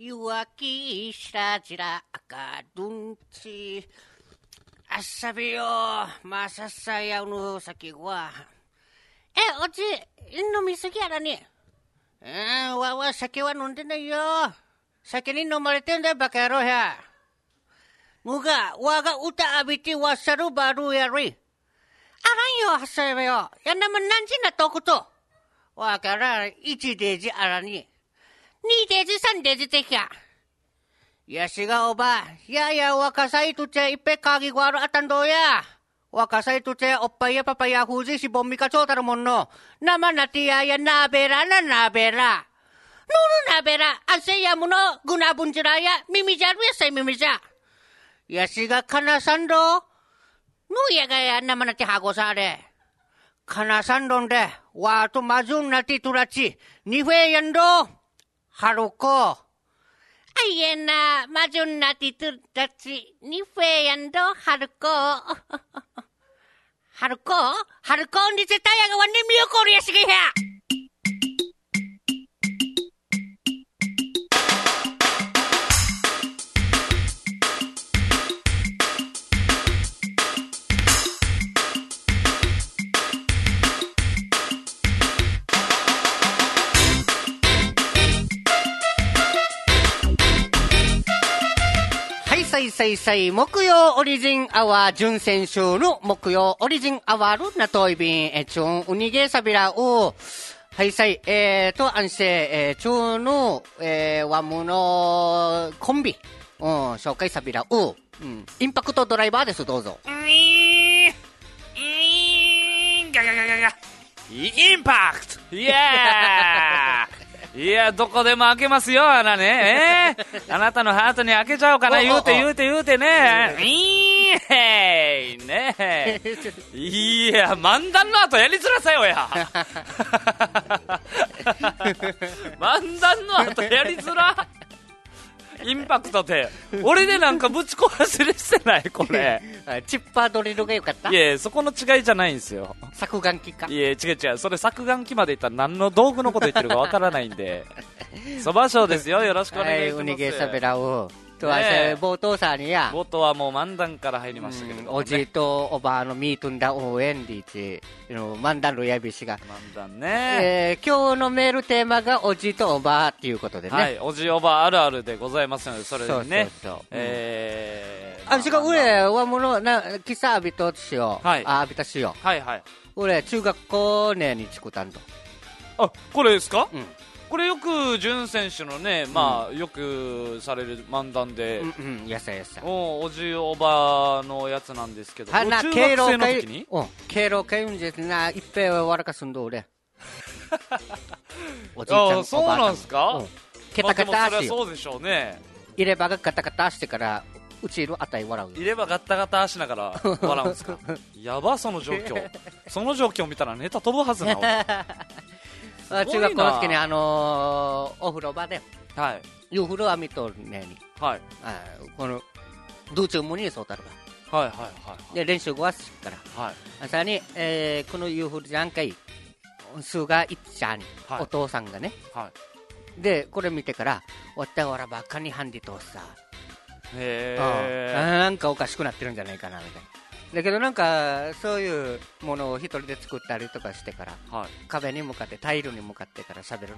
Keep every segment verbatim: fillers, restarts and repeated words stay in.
유아기 시라지라 아까둔치 아싸비요 마사사야 우누 사키와 에 어찌 이놈이 쓰기하라니 에 와와 사키와 논데나요 사키니 놈말 텐데 바카로야 누가 와가 우타 아비티 와사루 바루야리 알아요 하사비요 야나만 난지나 또구또 와가라 이치되지 알아니 니 돼지 산 돼지 새끼야. 야시가 오바. 야야 와카사이 투체 이백하기 과로 아탄도야. 와카사이 투체 오빠야 파파야 후지 시범미카 초타로 못노. 나만 나티야야 나베라 나 나베라. 누누 나베라. 아세야 무노 구나분지라야 미미자루야 사이 미미자. 야시가 카나산도. 누야가야 나만 나티 하고 사래. 카나산도인데 와또 마중 나티 두라치. 니회연도. 하루코 아예나 마존나 디뚜다치 니페얀도 하루코 하루코 하루코 니제 따야가 완전 미역거리야 시기야さいさいさい木曜オリジンアワー準選手の木曜オリジンアワールなといびんえちゅんうにげさびらをはいさいえーとあんせえちゅうのえーわむのコンビうん紹介さびらをうんインパクトドライバーですどうぞういーいーガガガガガインパクトイエーいやどこでも開けますよあらね、えー、あなたのハートに開けちゃおうかな言うて言うて言うてねいいへいねいや漫談の後やりづらさよや漫談の後やりづらインパクトって俺でなんかぶち壊すれしてないこれチッパードリルが良かった。 いやそこの違いじゃないんですよ。 削岩機か。 いや違う違うそれ削岩機までいったら何の道具のこと言ってるかわからないんでそばしょうですよ。よろしくお願いします。 はい、ウニゲサベラをとは冒頭さにや冒頭はもう漫談から入りましたけれども、ね、 おじいとおばあのミートンダ応援リーチ漫談のやびしが漫談ね、 えー、今日のメールテーマがおじいとおばあっていうことでね、 はい、おじいおばああるあるでございますのでそれでねそうそうそう、 えー、 あしが俺はものな喫茶浴びとしよう、はい、あ浴びたしようはいはい俺中学校ねに作ったんとあこれですか、 うんこれよく潤選手のね、まあ、うん、よくされる漫談で、 うんうん、やさやさおおじおばのやつなんですけど、 中学生の時に敬老会うんですな一平はわらかすんど俺おじいちゃんあそうなんですか、うん、 ケタケタ足そうでしょうね入れ歯がガタガタしてからうちいるあたい笑う入れ歯ガタガタしながら笑うんですかやばその状況その状況見たらネタ飛ぶはずな中学校の時に、あのー、お風呂場で、 はい、 湯風呂は見とるねに、 はい、 あこの道中無にそうたるば、はいはいはい、はい、 で練習後はすっから、はい、朝に、えー、この湯風呂じゃんかい、すがいっちゃんに、はい、お父さんがね、はい、でこれ見てから、おったおらばかにハンディとさ、 へー、なんかおかしくなってるんじゃないかなみたいな。だけどなんかそういうものを一人で作ったりとかしてから、はい、壁に向かってタイルに向かってから喋るの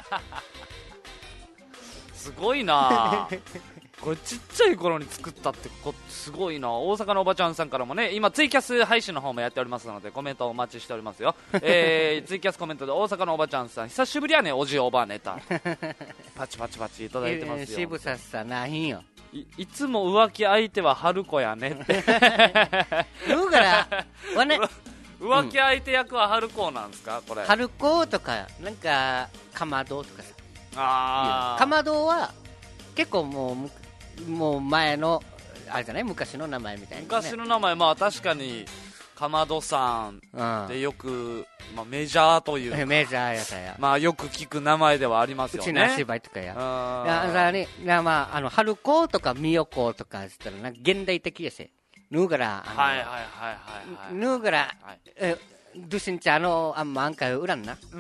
すごいなこれちっちゃい頃に作ったってこすごいな。大阪のおばちゃんさんからもね今ツイキャス配信の方もやっておりますのでコメントお待ちしておりますよ、えー、ツイキャスコメントで大阪のおばちゃんさん久しぶりやねおじおばネタパチパチパチいただいてますよ。 渋ささないよい, いつも浮気相手は春子やねって言うからわ、ね、 浮気相手役は春子なんですかこれ。 春子とかなんかかまどとかさあかまどは結構もうもう前のあれじゃない昔の名前みたいな、ね、 昔の名前まあ確かにかまどさんでよく、うんまあ、メジャーというかメジャーやったや、 まあ、よく聞く名前ではありますよね。 うちの芝居とかややにや、まあ、あの春子とか美代子とかしたらなんか現代的やしぬうからはいはいはいはいぬうから、はい、えドゥシンチャーのあんまんかうらんな。 うん。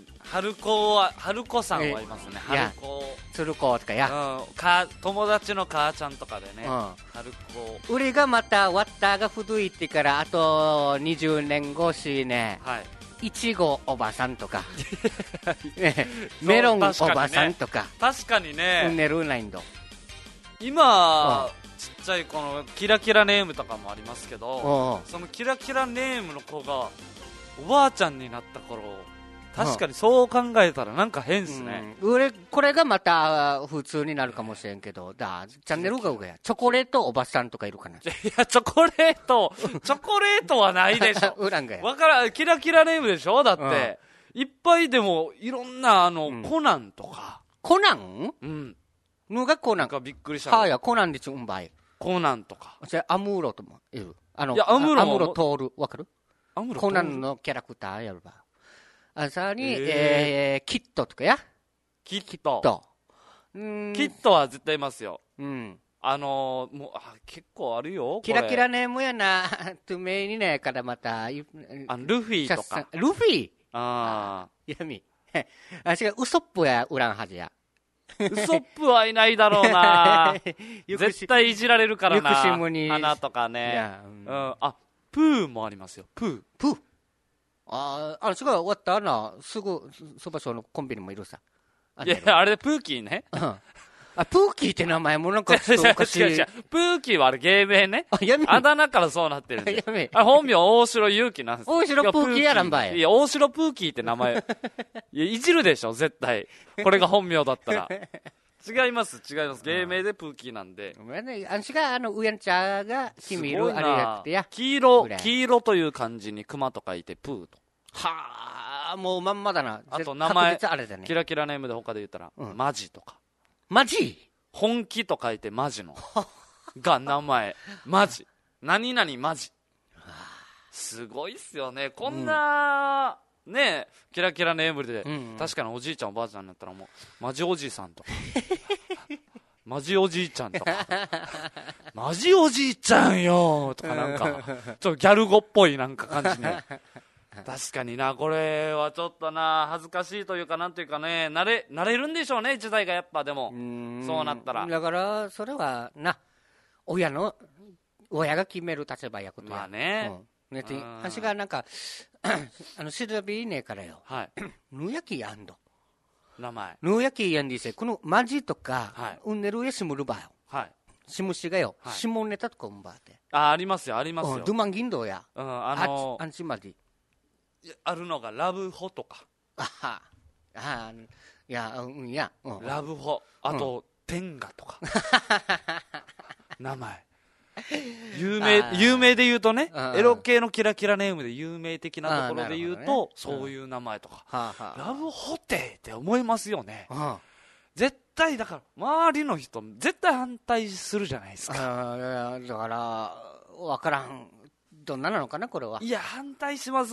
春子は、春子さんはいますね。 いや春子。 鶴子とかや。 うん。か、友達の母ちゃんとかでね。 うん。 春子。 俺がまた、ワッターが古いってから、あとにじゅうねんごしね、 はい。 いちごおばさんとか、ねメロンおばさんとか、 確かにうんね、 ねるないんど。 今、ちっちゃいこのキラキラネームとかもありますけど、 おうそのキラキラネームの子がおばあちゃんになった頃、確かにそう考えたらなんか変っすね。 うん、俺これがまた普通になるかもしれんけど、だチャンネルが上やチョコレートおばさんとかいるかな。 いや、チョコレート、チョコレートはないでしょ。 ウランがや。 わからん、キラキラネームでしょだって、いっぱいでもいろんなあの、うん、コナンとか。 コナン？うん。のがコナン。 なんかびっくりした。 はや、コナンでちゅんばい。 コナンとか。 じゃアムーロともいる。あの、 いや、アムーロアムーロトール、わかる？ アムーロコナンのキャラクターやるば。あ、さらに、えー、えー、キットとかや。 キット。 とキットは絶対いますよ。 うん。 あのー、もう、あ、結構あるよ。 キラキラネームやな、トゥメイにね、からまた、あルフィとか。 ルフィああ。 いやみ。あ、違う、ウソップや、ウランハジや。 ウソップはいないだろうな絶対いじられるからな。花とかね。うん、うん。あ、プーもありますよ。プー。 プー。ああ、あの、すごい終わったな。すぐ、そば賞のコンビニもいるさ。 いや、あれでプーキーね。 うん。あ、プーキーって名前もなんかちょっとおかしい。 違う違う。プーキーはあれ芸名ね。 あ、やめあだ名からそうなってるんで。 やめあ、本名大城祐樹なんです。 大城プーキーやらんばい。 いや、大城プーキーって名前。いや、いじるでしょ、絶対。これが本名だったら。違います、違います。芸名でプーキーなんで。 ごめんね。あんしが、あの、ウヤンチャーが、君いるあれやってや。 黄色、黄色という漢字に熊と書いてプーと。 はあ、もうまんまだな。 あと名前、 あれだね、 キラキラネームで他で言ったら、うん、マジとか。 マジ？ 本気と書いてマジの。が名前。マジ。何々マジ。すごいっすよね。こんな、うん、ねキラキラネームで、うんうん、確かにおじいちゃんおばあちゃんになったらもう、マジおじいさんとか。マジおじいちゃんとか。マジおじいちゃんよとかなんか、ちょっとギャル語っぽいなんか感じね。確かにな、これはちょっとな、恥ずかしいというか、なんというかね、慣れ、慣れるんでしょうね、時代がやっぱ、でも、そうなったら。 だから、それはな、親の、親が決める立場やことや。 まあね。 うん、ねて、私がなんか、あの、調べいねえからよ。 はい。 ぬやきやんど。 名前。 ぬやきやんでせ、このマジとか、 はい、 うんねるやしむるばよ。 はい。 しむしがよ、はい、下ネタとかうんばって。 あ、ありますよ、ありますよ。 ドゥマンギンドや。 うん、あのー、アンチマジ。 あるのがラブホとか。 あは。あいや、うん、いや。 うん、ラブホ。あと、うん、天下とか。名前。有名、有名で言うとね、エロ系のキラキラネームで有名的なところで言うと、ね、そういう名前とか。 はあはあ、 ラブホテって思いますよね。 はあ、 絶対、だから、周りの人、絶対反対するじゃないですか。 あだから、わからん。どんななのかな、これは。 いや、反対しますって。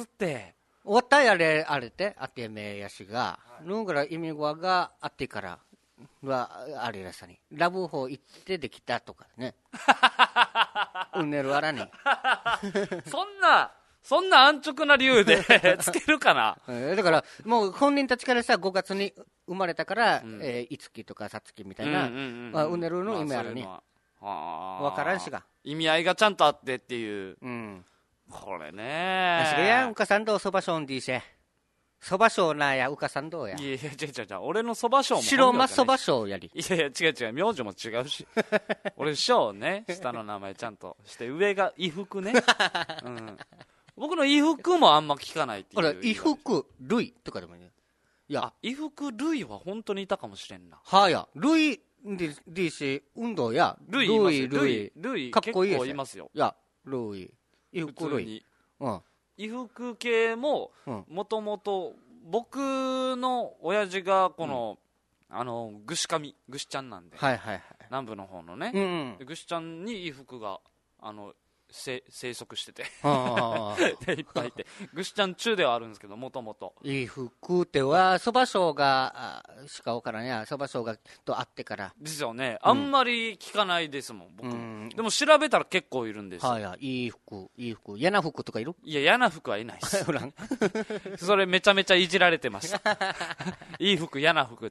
終わったやれ、あれて、あてめやしが、ぬんぐら意味語があってから、は、あれらさに。ラブホ行ってできたとかね。うんねるわらに。 そんな、そんな安直な理由でつけるかな。 だから、もう本人たちからさ、ごがつに生まれたから、うん、えー、いつきとかさつきみたいな、うんねるの意味あるに。わ、まあ、からんしが。 意味合いがちゃんとあってっていう。 うん。 これねー。あしがや、うかさんどうそばしょんでいせ。そばしょうなや、うかさんどうや。 いやいや、違う違う違う。俺のそばしょうも。 白まそばしょうやり。 いやいや、違う違う。名字も違うし。俺、しょうね。下の名前ちゃんとして、上が衣服ね。うん。僕の衣服もあんま聞かないっていう。 ほら、衣服、類とかでもいい。 いや、衣服、類は本当にいたかもしれんな。 はや、類で、でし、運動や、 類、類、類、類、かっこいいです。結構いますよ。 いや、類、衣服類。うん。 衣服系も、もともと僕の親父がこの、うん、あのぐしかみぐしちゃんなんで、 はいはいはい、 南部の方のね、 うんうん、 ぐしちゃんに衣服があの生息しててでいっぱいいて、ぐしちゃん中ではあるんですけど、もともと衣服ってはそばしょうがしかわからんや、そばしょうがと会ってからですよね。あんまり聞かないですもん、僕。 うん、 ん。 でも調べたら結構いるんですよ。 はいはい。いい服、いい服。嫌な服とかいる？ いや、嫌な服はいないです。 ほらんそれめちゃめちゃいじられてました。いい服、嫌な服って。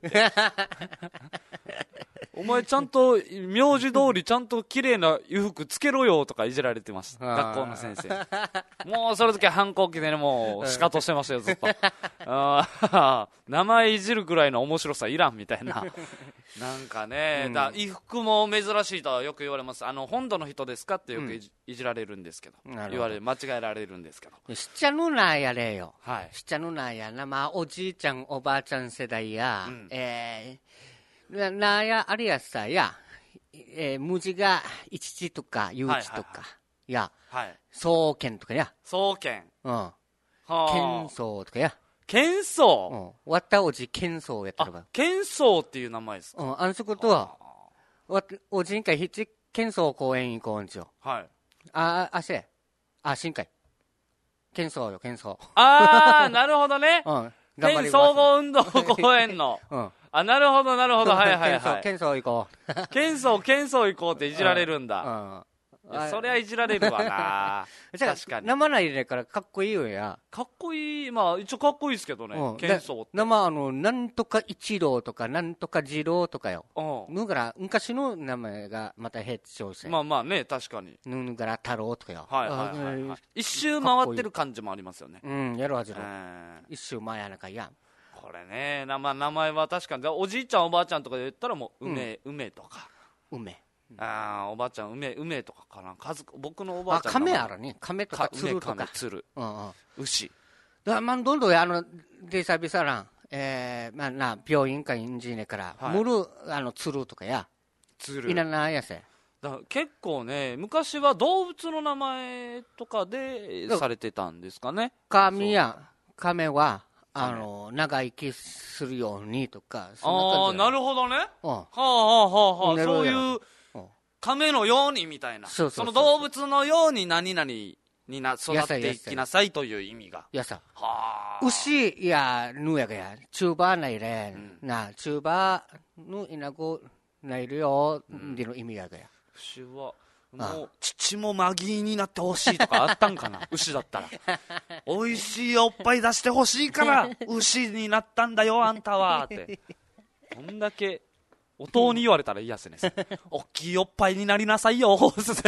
お前ちゃんと、名字通りちゃんと綺麗な衣服つけろよとかいじられてました。学校の先生。もうその時は反抗期でね、もう、シカトしてましたよ、ずっと。あ名前いじるぐらいの面白さいらんみたいな。なんかね、うん、だ衣服も珍しいとはよく言われます。あの、本土の人ですかってよくい じ,、うん、いじられるんですけど。言われ、間違えられるんですけど。 しっちゃぬなやれよ。 はい。 しっちゃぬなやな、まあ、おじいちゃん、おばあちゃん世代や、うん、えー、な、なや、あれやさや、えー、無字が一字とか、有字とか、はいはいはい、や、はい。総研とかや。 総研。 うん。はあ。剣宗とかや。 剣宗？ うん。わったおじ剣宗やったらば。 剣宗っていう名前ですか？ うん。あのそことは、わおじんかいひち剣宗公園行こうんですよ。 はい。 あ、あせ。あ、新海。剣宗よ、剣宗。 あー、なるほどね。 うん。 剣総合運動公園の。うん。あ、なるほど、なるほど。はいはいはい。 剣宗行こう。剣宗、剣宗行こうっていじられるんだ。うん。そりゃいじられるわな。確かに。 生ないでからかっこいいよや。 かっこいい。まあ、一応かっこいいですけどね。剣宗って。 生、あの、なんとか一郎とか、なんとか二郎とかよ。うん。ぬがら、昔の名前がまたヘッドして。 まあまあね、確かに。 ぬがら太郎とかよ。 はいはいはい。一周回ってる感じもありますよね。 うん、やるはずろ。一周前やなかや。 これね、名前は確かに。おじいちゃんおばあちゃんとかで言ったらもう、梅、梅とか。 梅。 ああ、おばあちゃん、梅、梅とかかな。数、僕のおばあちゃん。 あ、亀あるね。亀とか鶴とか。 亀、鶴。うんうん。牛。 だから、まあ、どんどん、あの、デサビサラン、えー、まあ、な、病院かインジネから、むる、あの、鶴とかや。鶴。いななやせ。 だから結構ね、昔は動物の名前とかでされてたんですかね。 亀や、亀は、あの、長生きするようにとか、 そんな感じ。ああ、なるほどね。うん。はあはあはあはあ、そういう、亀のようにみたいな。そうそうそうそう。その動物のように何々にな育っていきなさいという意味が。 やさ。はあ。牛やぬやがや、中馬ないれ、うん、な、中馬のいなごないるよ、での意味やがや。 牛は、もう、父もマギーになってほしいとかあったんかな牛だったら。美味しいおっぱい出してほしいから、牛になったんだよ、あんたは。って。こんだけ、お父に言われたら嫌ですね。おっきいおっぱいになりなさいよ、つって。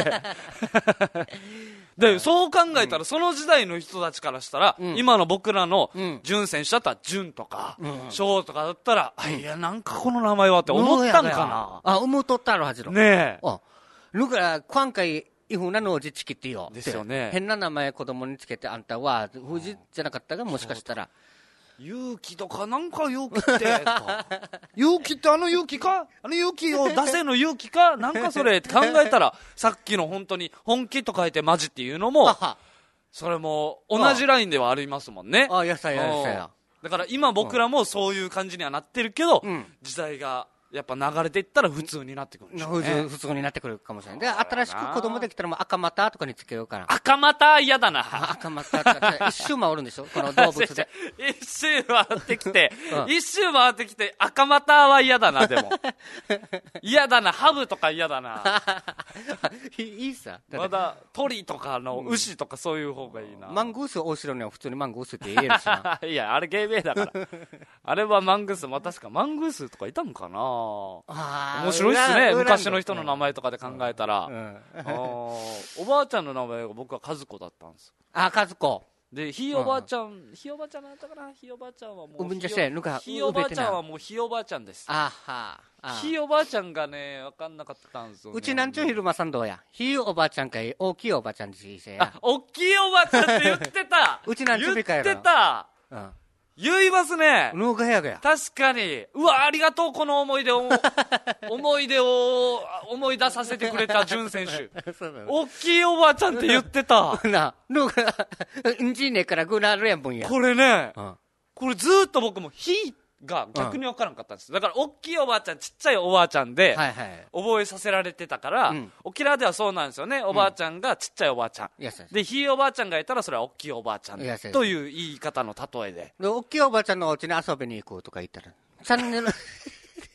で、そう考えたら、その時代の人たちからしたら、うん、今の僕らの、潤選手だったら、潤とか、翔、うん、とかだったら、うん、いや、なんかこの名前はって思ったんかな。 あ、思うとったらはずろ。 ねえ。 あ、だから、今回、いふなのおじちきってよ。 ですよね。 変な名前子供につけて、あんたは、富士じゃなかったが、もしかしたら。 勇気とかなんか勇気って勇気ってあの勇気かあの勇気を出せの勇気かなんかそれって考えたらさっきの本当に本気と書いてマジっていうのもそれも同じラインではありますもんね。 ああ、やさややさや。 だから今僕らもそういう感じにはなってるけど、うん、時代がやっぱ流れていったら普通になってくるんでしょうね。 普通になってくるかもしれない。で、新しく子供できたらもう赤股とかにつけようかな。 赤股嫌だな。 赤股って一周回るんでしょこの動物で。 一周回ってきて、うん、一周回ってきて赤股は嫌だな、でも。嫌だな、ハブとか嫌だな。 いいさ。 まだ鳥とかの牛とかそういう方がいいな。 マングース大城には普通にマングースって言えるしな。 いや、あれ芸名だから。あれはマングース、まあ確かマングースとかいたんかな。あ面白いっすね。昔の人の名前とかで考えたら、うんうん、おばあちゃんの名前が僕は和子だったんです。 あ、和子で、ひいおばあちゃん、うん、ひいおばあちゃんなんだったかな。ひいおばあちゃんはもうひいおばあちゃんはもうひいおばあちゃんです。 あはひいおばあちゃんがね分かんなかったんですよ、ね、 うちなんちゅう昼間さんどうや。ひいおばあちゃんかい大きいおばあちゃんじせや。 あ、大きいおばあちゃんって言ってた。 うちなんちゅうびかやろ。 言ってた。うん、言いますね。 のがやがや。 確かに。うわ、ありがとう、この思い出を、思い出を思い出させてくれた潤選手。大きいおばあちゃんって言ってた。 な、のが、んじねからぐらるやんぼんや。 これね、うん、これずーっと僕もひが逆に分からんかったんです。だから、大きいおばあちゃん、ちっちゃいおばあちゃんで、はいはい、覚えさせられてたから、うん、沖縄ではそうなんですよね。おばあちゃんがちっちゃいおばあちゃん。うん、で、ひいおばあちゃんがいたら、それは大きいおばあちゃんという言い方の例えで。 で、大きいおばあちゃんのお家に遊びに行こうとか言ったら、チャンネル、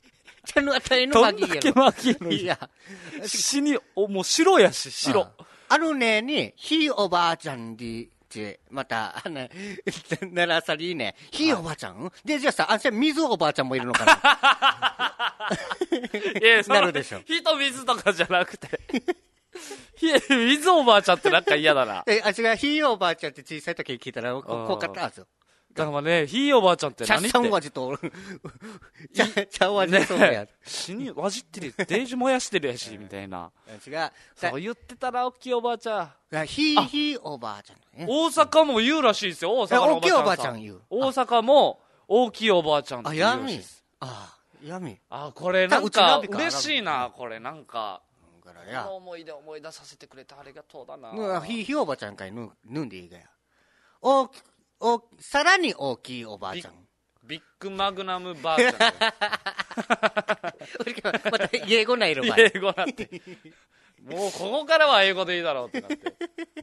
ちゃんのあたりのどんマギーだけマギーのいや、 死に、お、もう白やし、白。 あるねに、ひいおばあちゃんで、また、あの、ならさりね、ひいおばあちゃん、で、じゃあさ、あんた水おばあちゃんもいるのかないや、そのなるでしょ。 火と水とかじゃなくて。いや、水おばあちゃんってなんか嫌だな。 え、あ、違う、ひいおばあちゃんって小さい時聞いたら、ここうかったはず。 だからね、ひいおばあちゃんって何って。 茶さんわじと、茶、茶わじそうや。 死に、わじってる、デージ燃やしてるやし、みたいな。 違う。 そう言ってたら、大きいおばあちゃん。 ひいひいおばあちゃん、ね。 大阪も言うらしいですよ、大阪のおばあちゃん。 大きいおばあちゃん言う。 大阪も、大きいおばあちゃんってあ、 言うらしい闇です。 あ、闇。 あ、これなんか、嬉しいな、これ、なんか。この思い出思い出させてくれてありがとうだな。 ひいひいおばあちゃんかいぬ、ぬんでいいがや。お、お、さらに大きいおばあちゃん。 ビッグマグナムばあちゃん。 また英語ないのばい。英語なんて。もうここからは英語でいいだろうってなって。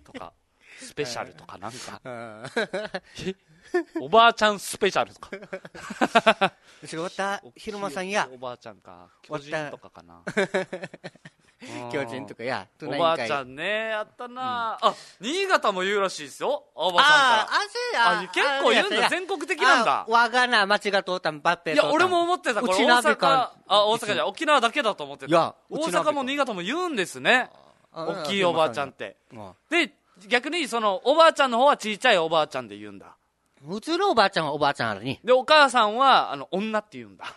とか、スペシャルとかなんか。おばあちゃんスペシャルとか。 しわた、ひろまさんや。 おばあちゃんか。巨人とかかな。 巨人とかや。 おばあちゃんね、あったな、うん、あ、新潟も言うらしいですよ。おばさんから。 ああ、 あ、結構言うんだ。全国的なんだ。 わがな、町が通ったん、ばっぺ。 いや、俺も思ってた。これ大阪、あ、大阪じゃ、沖縄だけだと思ってた。いや、大阪も新潟も言うんですね。大きいおばあちゃんって。で、逆にその、おばあちゃんの方はちいちゃいおばあちゃんで言うんだ。 普通のおばあちゃんはおばあちゃんあるに。 で、お母さんは、あの、女って言うんだ。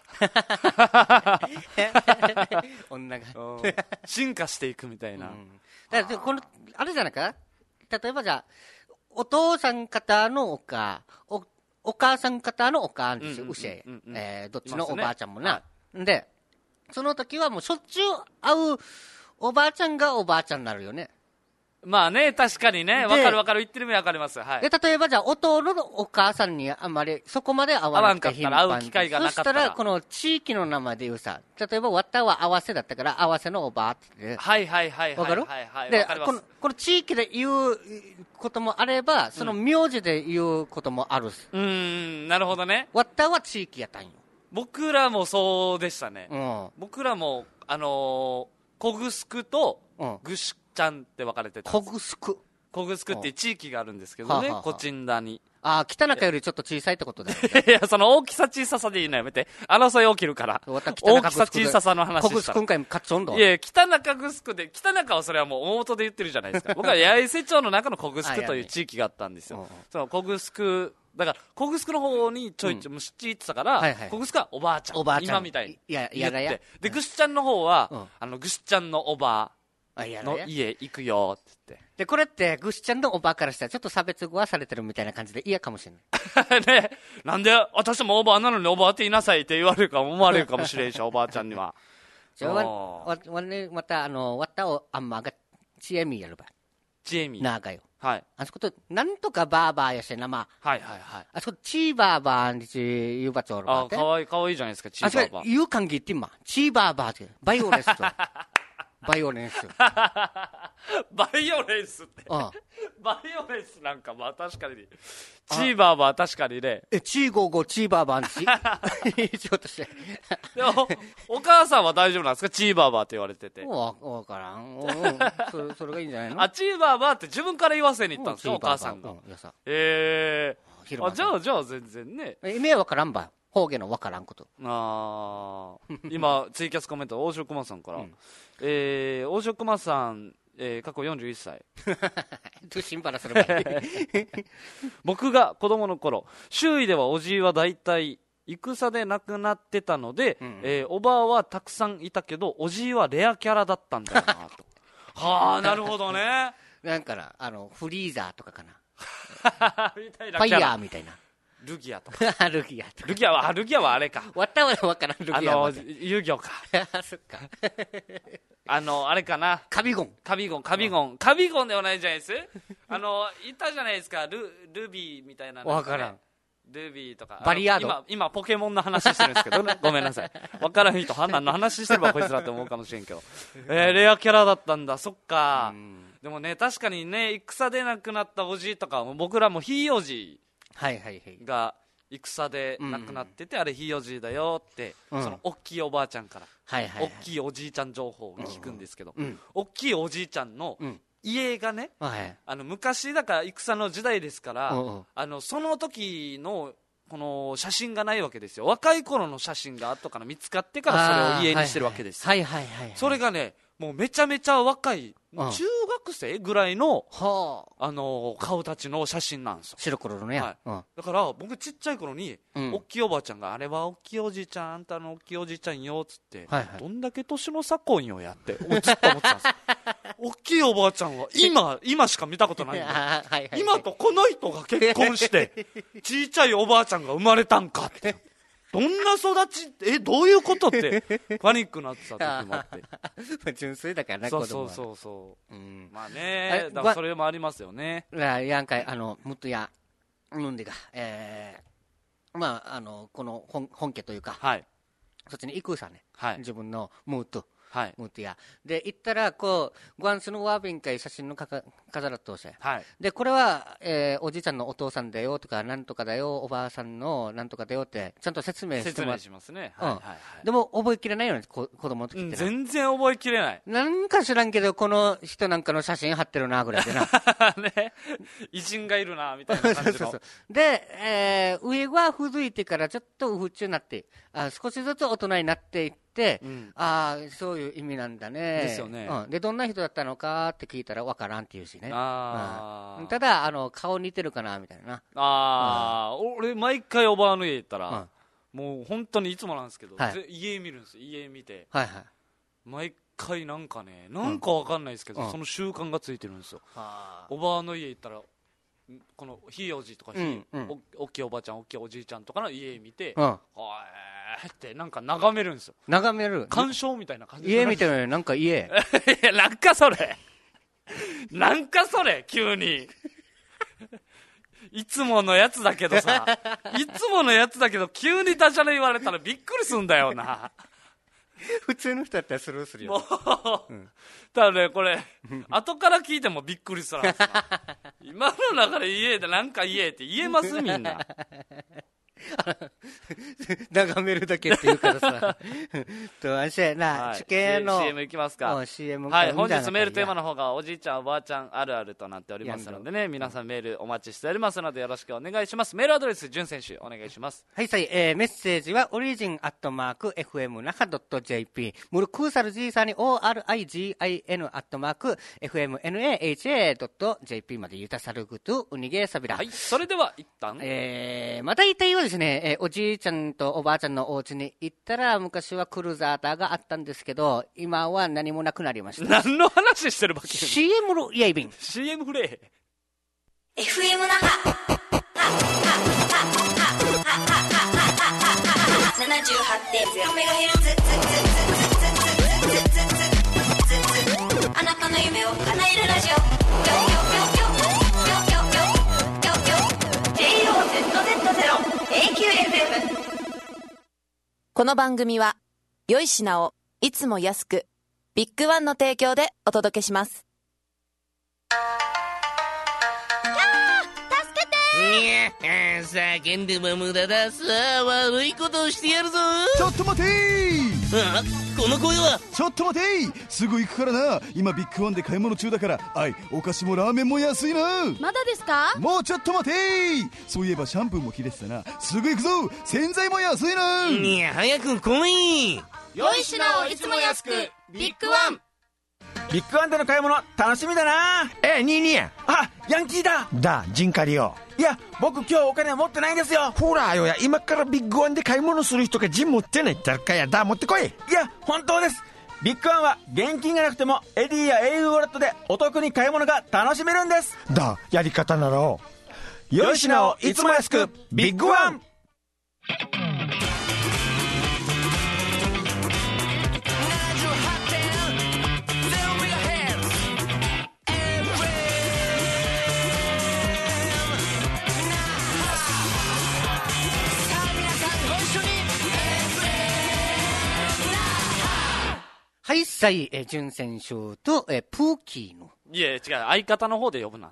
女が。 進化していくみたいな。うん、 だから、この、あれじゃないか、例えばじゃあ、お父さん方のおか、お、お母さん方のおかんですよ、うしえ。えどっちのおばあちゃんもな。ね、で、その時はもうしょっちゅう会うおばあちゃんがおばあちゃんになるよね。 まあね、確かにね。わかるわかる。言ってる意味わかります。はい。 で、例えばじゃあ、弟のお母さんにあんまり、そこまで会わなくて頻繁に。 会わんかったら、会う機会がなかったら。 そしたら、この地域の名前で言うさ、例えば、わったは合わせだったから、合わせのおばあって。 はいはいはいはい。 わかる？ はいはい。 で、この、この地域で言うこともあれば、その名字で言うこともある。 うん、うーん、なるほどね。 わったは地域やったんよ。 僕らもそうでしたね。 うん。 僕らも、あのー、小ぐすくと、ぐしちゃんって分かれてた。 小ぐすく。 小ぐすくっていう地域があるんですけどね、コチンダに。 ああ、北中よりちょっと小さいってことだよ。 いや、その大きさ小ささで言うのやめて。争い起きるから。大きさ小ささの話したら。 小ぐすくんかいも勝つんだ。 いや、北中ぐすくで、北中はそれはもう大元で言ってるじゃないですか。僕は八重瀬町の中の小ぐすくという地域があったんですよ。その小ぐすく、だから、小ぐすくの方にちょいちょい、むしっち言ってたから、小ぐすくはおばあちゃん。 おばあちゃん。 今みたいに。 いや、やだや。 で、ぐしちゃんの方は、あの、ぐしちゃんのおばあの家行くよって言って。 で、これって、ぐしちゃんのおばからしたら、ちょっと差別語はされてるみたいな感じで嫌かもしれない。 ね、なんで、私もおばあなのにおばあって言いなさいって言われるか思われるかもしれんし、おばあちゃんには。 じゃあ、わ、わ、ね、また、あの、わったおあんまが、ちえみやるば。 ちえみ。 なあかよ。 はい。 あそこと、なんとかばあばあやしな、まあ。はいはいはい。 あそこ、ちーばあばあにち、言うばちょるば。 あ、かわいい、かわいいじゃないですか、ちーばあば。 あ、言う感じ言ってんま。ちーばあばあって、バイオレンスと。バイオレンス。 バイオレンスって。 ああバイオレンスなんか、まあ確かに。チーバーバー確かにね。 え、チーゴーゴーチーバーバーんちちょっとして。 でも、お母さんは大丈夫なんですか？チーバーバーって言われてて。 わ、わからん。うん、それ、それがいいんじゃないの？ あ、チーバーバーって自分から言わせに行ったんですか？お母さんが。ええー。あ、じゃあ、じゃあ全然ね。 意味はわからんば。方言のわからんこと。 ああ。今、ツイキャスコメント、大城熊さんから。うん、えー、大城熊さん、えー、過去よんじゅういっさい。 心配する前僕が子供の頃、周囲ではおじいは大体、戦で亡くなってたので、うん、えー、おばあはたくさんいたけど、おじいはレアキャラだったんだよな、と。はあ、なるほどね。 なんかな、あの、フリーザーとかかな。 みたいなファイヤーみたいな。 ルギアとか。 ルギアとか。 ルギアは、ルギアはあれか。 わったわわからん、ルギアは。 あの、遊戯王か。 そっか。 あの、あれかな。 カビゴン。 カビゴン、カビゴン。カビゴンではないじゃないですあの、いたじゃないですか。ル、ルビーみたいな、ね。 わからん。 ルビーとか。 バリアード。 今、今、ポケモンの話してるんですけどね。ごめんなさい。わからん人、何の話してればこいつらって思うかもしれんけど。えー、レアキャラだったんだ。そっか。でもね、確かにね、戦で亡くなったおじいとか、僕らもひいおじい。 はいはいはい。 が、 戦で亡くなってて、うん、あれひいおじいだよって、うん、その大きいおばあちゃんから、はいはいはい、大きいおじいちゃん情報を聞くんですけど、うん、大きいおじいちゃんの家がね、うん、あの昔だから戦の時代ですから、うん、あのその時のこの写真がないわけですよ。若い頃の写真が後から見つかってからそれを家にしてるわけです。 はいはいはいはい、 それがねもうめちゃめちゃ若い、うん、中学生ぐらいの、はあ、あの顔たちの写真なんですよ。 白黒のね、 はい、うん、だから僕ちっちゃい頃に、うん、大きいおばあちゃんがあれは大きいおじいちゃんあんたの大きいおじいちゃんよっつって、はいはい、どんだけ年の差婚よやってずっと思ってたんですよ大きいおばあちゃんは今今しか見たことないんではいはい、はい、今とこの人が結婚してちっちゃいおばあちゃんが生まれたんかってどんな育ちえどういうことってパニックになってた時もあって純粋だからなそうそうそうそう、うん、まあねだからそれもありますよね。 やんかいあのもっとやうんでがえー、まああのこの 本, 本家というか、はい、そっちに行くさね、はい、自分のムートはい、ムートやで行ったらこうご安心のワービン会写真のかか飾らっとおせ、はい、でこれは、えー、おじいちゃんのお父さんだよとかなんとかだよおばあさんのなんとかだよってちゃんと説明してもら説明しますね、はいはいはい、 でも覚えきれないよね子供の時って、うん、 全然覚えきれないなんか知らんけどこの人なんかの写真貼ってるなぐらいでなね偉人がいるなみたいな感じのそうそうそうで、えー、上はふづいてからちょっとうちになってあ少しずつ大人になっていってで、うん、ああそういう意味なんだねですよね、 うん、でどんな人だったのかって聞いたら分からんって言うしねあ、うん、ただあの顔似てるかなみたいなあ、うん、俺毎回おばあの家行ったら、うん、もう本当にいつもなんですけど、はい、家見るんですよ家見て、はいはい、毎回なんかねなんか分かんないですけど、うん、その習慣がついてるんですよ、うん、おばあの家行ったらこのひいおじとかひい、うんうん、お, おっきいおばあちゃんおっきいおじいちゃんとかの家見て、うん、はいってなんか眺めるんですよ。 眺める鑑賞みたいな感じ家見てるのになんか家いやなんかそれなんかそれ急にいつものやつだけどさいつものやつだけど急にダジャレ言われたらびっくりすんだよな普通の人だったらスルーするよ、ね、 もう、うん、ただねこれ後から聞いてもびっくりするんですよ今の中で家でなんか家って言えますみんな眺めるだけって言うからさとあしな、はい、地形のシーエム いきますか、 シーエムはい、本日メールテーマの方がおじいちゃんおばあちゃんあるあるとなっておりますのでね皆さんメールお待ちしておりますのでよろしくお願いします。メールアドレスじゅん選手お願いします。 はいさい、えー、メッセージはオリジンアットマーク エフエムナハドットジェーピー ムルクーサルジーサに オーアールアイジーアイエヌ アットマーク エフエムエヌエーエイチエードットジェーピー までゆたさるぐとうにげさびら。 はいそれでは一旦えー、また言いたいようですね、えー、おじいちゃんとおばあちゃんのお家に行ったら昔はクルーザーターがあったんですけど今は何もなくなりました。 何の話してるわけシーエム のイヤイビンシーエム フレー エフエム 那覇 ななじゅうはちてんゼロ メガヘルツあなたの夢を叶えるラジオ ジェイオーゼットゼットゼロ エーキューエフエムこの番組は良い品をいつも安くビッグワンの提供でお届けします。 いや叫んでも無駄ださあ悪いことをしてやるぞ。 ちょっと待てーあこの声は。 ちょっと待てーすぐ行くからな。今ビッグワンで買い物中だからあいお菓子もラーメンも安いな。 まだですか。 もうちょっと待てーそういえばシャンプーも切れてたな。すぐ行くぞ洗剤も安いな。 いや早く来い。 良い品をいつも安くビッグワン。 ビッグワンでの買い物楽しみだな。 えニーニーあヤンキーだだジンカリオ。 いや僕今日お金持ってないんですよ。 ほらよや今からビッグワンで買い物する人がジン持ってない誰かやだ持ってこい。 いや本当です。ビッグワンは現金がなくてもエディや エーユー ウォレットでお得に買い物が楽しめるんです。 だやり方なら良い品をいつも安くビッグワン。 はい、さい、えー、準選手と、えー、プーキーの。 いや違う相方の方で呼ぶなそれ。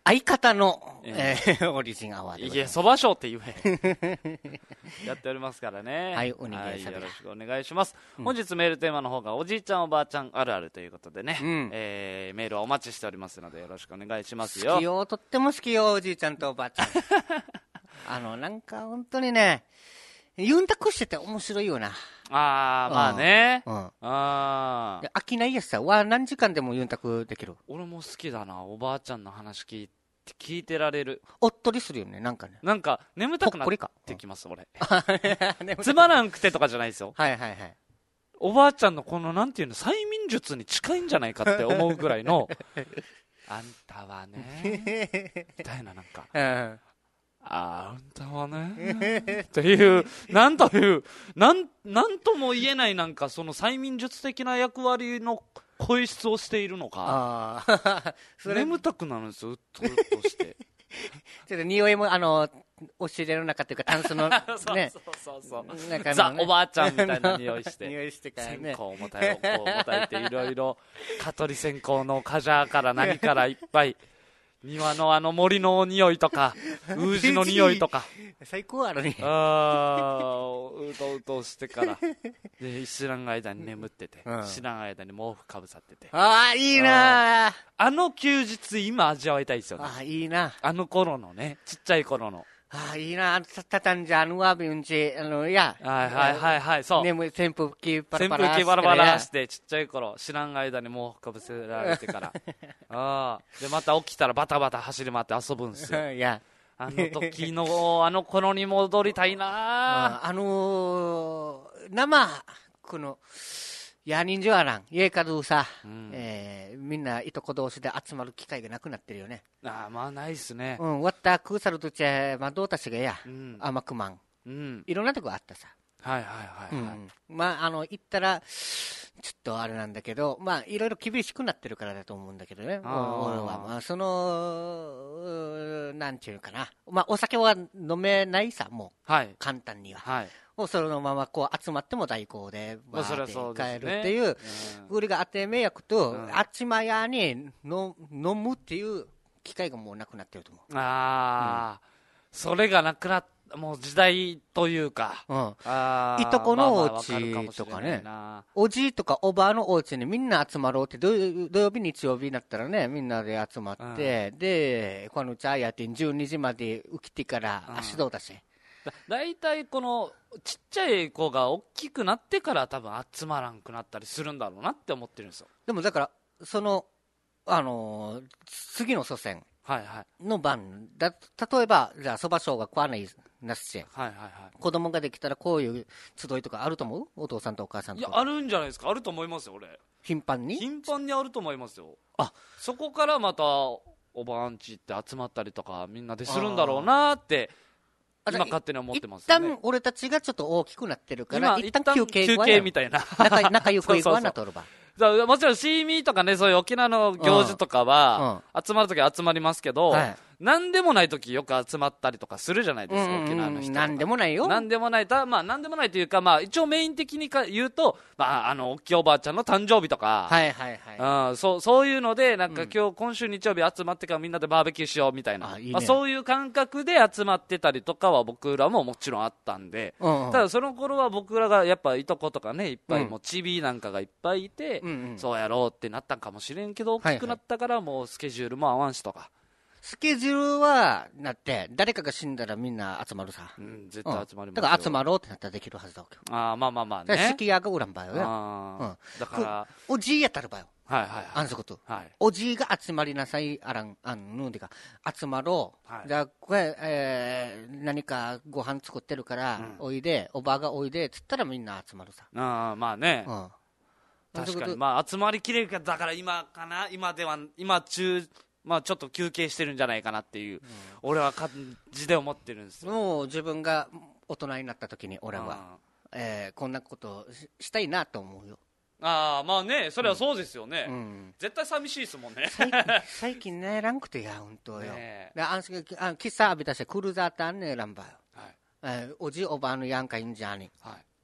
相方の、えー、オリジンアワーでございます。 いや、そば賞って言え。やっておりますからね。 はい、おにぎりはい、 しゃべらよろしくお願いします。 うん本日メールテーマの方がおじいちゃんおばあちゃんあるあるということでね、 うんえーメールをお待ちしておりますのでよろしくお願いしますよ。 好きよ、とっても好きよ、おじいちゃんとおばあちゃん。あの、なんか本当にね、ユンタクしてて面白いよな。 あー、まあね。 うん。 あーで飽きないやつさ、わ、何時間でもユンタクできる。 俺も好きだな、おばあちゃんの話聞いて、聞いてられる。 おっとりするよね、なんかね。 なんか、眠たくなっほっこりかてきます、俺。 眠たつまらんくてとかじゃないですよ。 はいはいはい。 おばあちゃんのこの、なんていうの、催眠術に近いんじゃないかって思うぐらいの、あんたはね、みたいななんか、 うんあんたはね、っていう、なんという、なん、なんとも言えないなんか、その催眠術的な役割の声質をしているのか、 ああ。それ、 眠たくなるんですよ、うっとうっとして。 ちょっと匂いも、あの、お尻の中っていうか、タンスの、ね。 そうそうそう。 中のザ・ねおばあちゃんみたいな匂いして。 匂いしてからね。 線香重たい、こう重たいっていろいろ、蚊取り線香のカジャーから何からいっぱい。庭のあの森の匂いとか、ウージの匂いとか。 最高あるね。 あー、うとうとしてから。で、知らん間に眠ってて、 うん知らん間に毛布かぶさってて。 ああ、いいなー。 あの休日今味わいたいですよね。 ああ、いいな。 あの頃のね、ちっちゃい頃の。 ああ、いいな。た、たたんじゃ、あのわびうんち、あの、いや。 はいはいはいはい、そう。 眠い、扇風機パラ扇パラ。 風機バラバラしてちっちゃい頃知らん間に毛布かぶせられてからああでまた起きたらバタバタ走り回って遊ぶんですよ。 いや。 あの時のあの頃に戻りたいな。 あ、あのー、生、この、や人情あらん、家かどうさ、 うんえー、みんないとこ同士で集まる機会がなくなってるよね。 ああまあないっすね。 うん、わったくさるとちゃ、まあ、どうたしがや、 うん甘くまん。 うん、 いろんなとこあったさ。 はいはいはいはい、 うん、まあ、あの、行ったら、ちょっとあれなんだけど、まあ、いろいろ厳しくなってるからだと思うんだけどね。 あー俺は、まあ、その、うなんていうかな。まあ、お酒は飲めないさ、もう。 はい簡単には。 はい。 もうそのままこう集まっても代行で、 まあそりゃそうですね帰るっていう、売りがあって迷惑と、 うんあっちまやにの飲むっていう機会がもうなくなってると思う。 ああ、それがなくなっもう時代というか、 うん、 あーいとこのおまあまあわかるか家もしれとかね、 ないなおじいとかおばあのお家にみんな集まろうって土曜土曜日、日曜日になったらね、みんなで集まって、で、この茶やってじゅうにじまで起きてからうん足どうだし。 だ大体このちっちゃい子が大きくなってから多分集まらんくなったりするんだろうなって思ってるんですよ。 でもだから、その、あのー次の祖先はいはいの番だ、例えば、じゃあ、そばしょうが食わないなし、 はいはいはい。 子供ができたらこういう集いとかあると思う？お父さんとお母さんと。 いやあるんじゃないですか。あると思いますよ俺。 頻繁に？ 頻繁にあると思いますよ。 あ、 そこからまたおばあんちって集まったりとかみんなでするんだろうなって今勝手に思ってますよね。 一旦俺たちがちょっと大きくなってるから、 今一旦休憩休憩みたいな仲仲良くいくわなとるば。 だからもちろんシーミーとかね、そういう沖縄の行事とかは集まるときは集まりますけど、 はいなんでもないときよく集まったりとかするじゃないですか、沖縄の人とか。 なんでもないよ。 なんでもないた、まあ、なんでもないというか、まあ、一応メイン的にか言うと、まあ、あの、おっきいおばあちゃんの誕生日とか、 はいはいはい。 うん、そうそういうので、なんか今日、今週日曜日集まってからみんなでバーベキューしようみたいな、 あいいねまあ、そういう感覚で集まってたりとかは僕らももちろんあったんで、 うんうん、 ただその頃は僕らがやっぱいとことかね、いっぱい、 うんもうチビなんかがいっぱいいて、 うんうんそうやろうってなったんかもしれんけど、大きくなったからもうスケジュールも合わんしとか。 スケジュールは、なって、誰かが死んだらみんな集まるさ。 うん、絶対集まりますよ、 だから集まろうってなったらできるはずだわけよ。 ああ、まあまあまあだからね。 式屋がおらんばよや。 あーうんだから、 おじいやったらばよ。 はいはいはい。 あんそこと。 はい。 おじいが集まりなさい、あらん、あんぬんでか、集まろう。 はいじゃあ、これ、えー、何かご飯作ってるから、 うんおいで、おばあがおいで、つったらみんな集まるさ。 ああ、まあね。 うん。 確かに。 あ。 まあ集まりきれるか、だから今かな、今では、今中、まあちょっと休憩してるんじゃないかなっていう、俺は感じで思ってるんですよ。 もう自分が大人になった時に俺は、 あえー、こんなことししたいなと思うよ。 あー、まあね、それはそうですよね。 うん。 絶対寂しいですもんね。 最近、最近ね、ランクてや、ほんとよ。 ねえで、あんすけ、あ、喫茶浴びたし、クルーザーってあんねえらんばよ。 はい。 えー、おじおばあのやんかいんじゃに。 はい。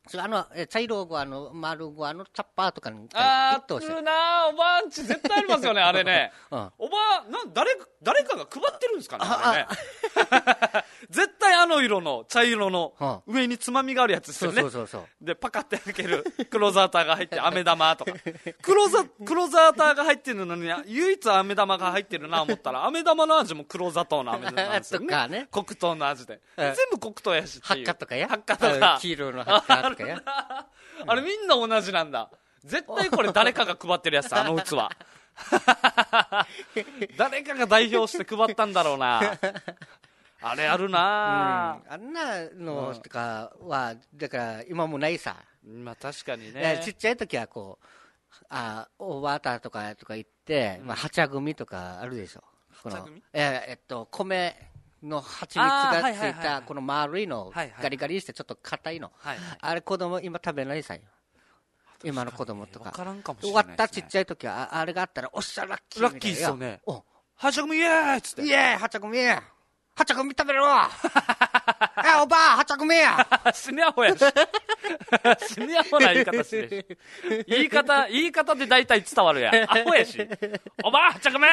それあの、え茶色ごあの、丸ごあの、チャッパーとかに。 あー、あるなー、おばあんち絶対ありますよね、あれね。 うん、 おばあ、なん、誰、誰かが配ってるんですかね、あれね。絶対あの色の、茶色の、上につまみがあるやつですよね。 そうそうそうそう。 で、パカって開ける、クロザーターが入って、飴玉とか。クロザ、クロザーターが入ってるのに、唯一飴玉が入ってるな思ったら、飴玉の味も黒砂糖の飴玉なんですよね。 とかね。 黒糖の味で。全部黒糖やし。 ハッカとかや。 ハッカとか。 黄色のハッカとかや。 あれみんな同じなんだ。絶対これ誰かが配ってるやつ、あの器。誰かが代表して配ったんだろうな。あれあるな、 うん、あんなのとかは、だから今もないさ。 まあ確かにね。 ちっちゃい時はこう、あおばあたとかとか行って、うん、まあ、はちゃ組とかあるでしょ。このええっと、米の蜂蜜がついたこの丸いの、ガリガリしてちょっと硬いの。はいはい、あれ子供今食べないさよ。今の子供とか。終わったちっちゃい時は、あれがあったら、おっしゃラッキーみたいな。 ラッキーっすよね。はちゃ組イエーイっつって。 イエーイはちゃ組はちゃ組食べろえ、おばあはちゃ組死にアホやし。死にアホな言い方しねえし。言い方、言い方で大体伝わるやん。アホやし。おばあはちゃ組って。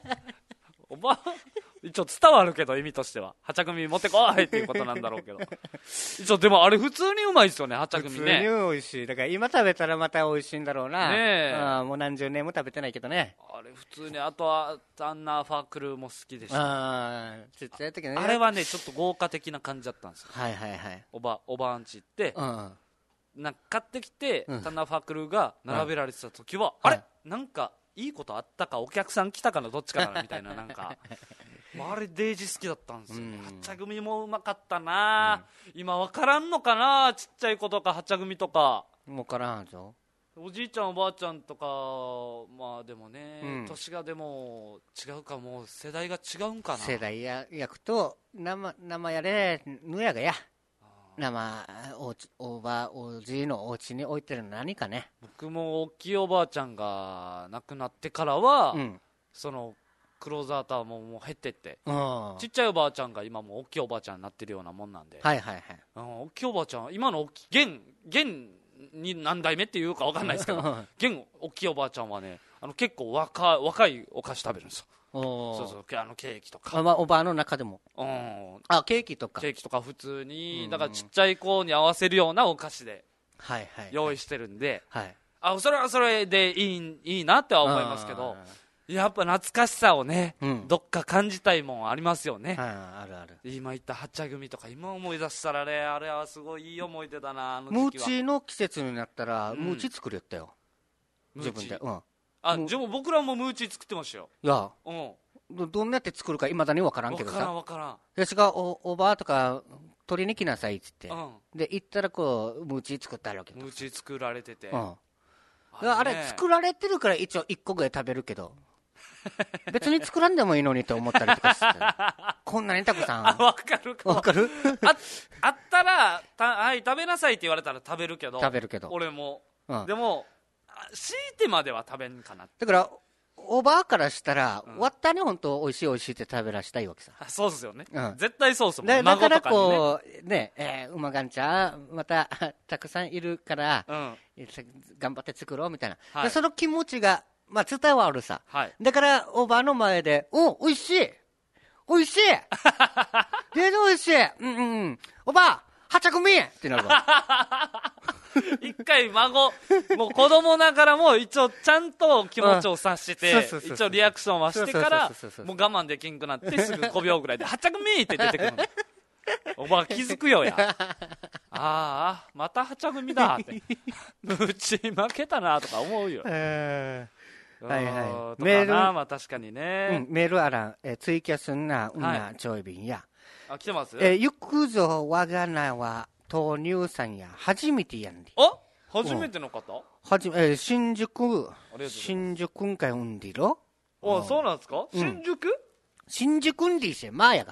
おばあ一応伝わるけど意味としてははちゃ組持ってこいっていうことなんだろうけど一応でもあれ普通にうまいですよねはちゃ組ね。 普通に美味しい。だから今食べたらまた美味しいんだろうな。ねえ、あもう何十年も食べてないけどね。 あれ普通にあとはタンナーファークルも好きでした。 あちっちゃい時ね。 あれはねちょっと豪華的な感じだったんですよ。 はいはいはい。 おばおばあんち行って、うん、なんか買ってきて、うん、タンナーファークルが並べられてた時は、うん、あれなんかいいことあったかお客さん来たかのどっちかなみたいななんかあれデージ好きだったんですよ、うん、はっちゃ組もうまかったな、うん、今分からんのかなちっちゃい子とかはっちゃ組とか分からんぞ。 おじいちゃんおばあちゃんとかまあでもね、うん、年がでも違うかもう世代が違うんかな。 世代や焼くと生生やれぬやがや生 お, おばおじいのお家に置いてるの何かね。 僕も大きいおばあちゃんが亡くなってからは、うん、そのクローザーターももう減ってって、うん、ちっちゃいおばあちゃんが今もう大きいおばあちゃんになってるようなもんなんで、 はいはいはい、 うん、大きいおばあちゃん今の現現に何代目っていうか分かんないですけど現大きいおばあちゃんはねあの結構若い若いお菓子食べるんですよ。そうそうあのケーキとかあ、まあ、おばあの中でも、うん、あケーキとかケーキとか普通に、うん、だからちっちゃい子に合わせるようなお菓子で用意してるんで、はいはい、あそれはそれでいい、いいなっては思いますけどやっぱ懐かしさをね、うん、どっか感じたいもんありますよね。 あるある。 今言ったはっちゃ組とか今思い出したらねあれはすごいいい思い出だな。あのムーチの季節になったら、うん、ムーチ作りよったよ自分で。うんあでも僕らもムーチ作ってましたよ。 いや、うん、ど, どんなやって作るかいまだに分からんけどさ。分からん分からん。私が お, おばあとか取りに来なさいっつって、うん、で行ったらこうムーチ作ってあるわけ。 ムーチ作られてて、 うん、あ, れあれ作られてるから一応いっこぐらい食べるけど別に作らんでもいいのにと思ったりとかしてこんなにたくさん。 あ分かるか分かるあ, あったらた、はい、食べなさいって言われたら食べるけど食べるけど俺も、うん、でも強いてまでは食べんかな。 だからおばあからしたら、うん、わったね本当美味しい美味しいって食べらしたいわけさ。 そうですよね、うん、絶対そうっすもん。 だ, だからこうねえー、馬がんちゃんまたたくさんいるから、うん、頑張って作ろうみたいな、はい、でその気持ちがまあ伝わるさ、はい、だからおばあの前でお美味しい美味しい全然美味しいうんうんおばあはちゃ組ってなるわ一回孫もう子供ながらも一応ちゃんと気持ちを察して一応リアクションはしてからもう我慢できんくなってすぐごびょうぐらいではちゃ組って出てくるのおばあ気づくよやああまたはちゃ組だってうち負けたなとか思うよ、えー、はいはいメールまあ確かにね、 うん、メールあら、えー、ツイキャスんなうんなちょいびんや、 あ来てます、 えー、ゆくぞわがなは豆乳さんや初めてやんで。 あ初めての方、うん、 はじ、えー、新宿新宿んかいうんでろ。 あそうなんですか、うん、新宿新宿んでいせまあやが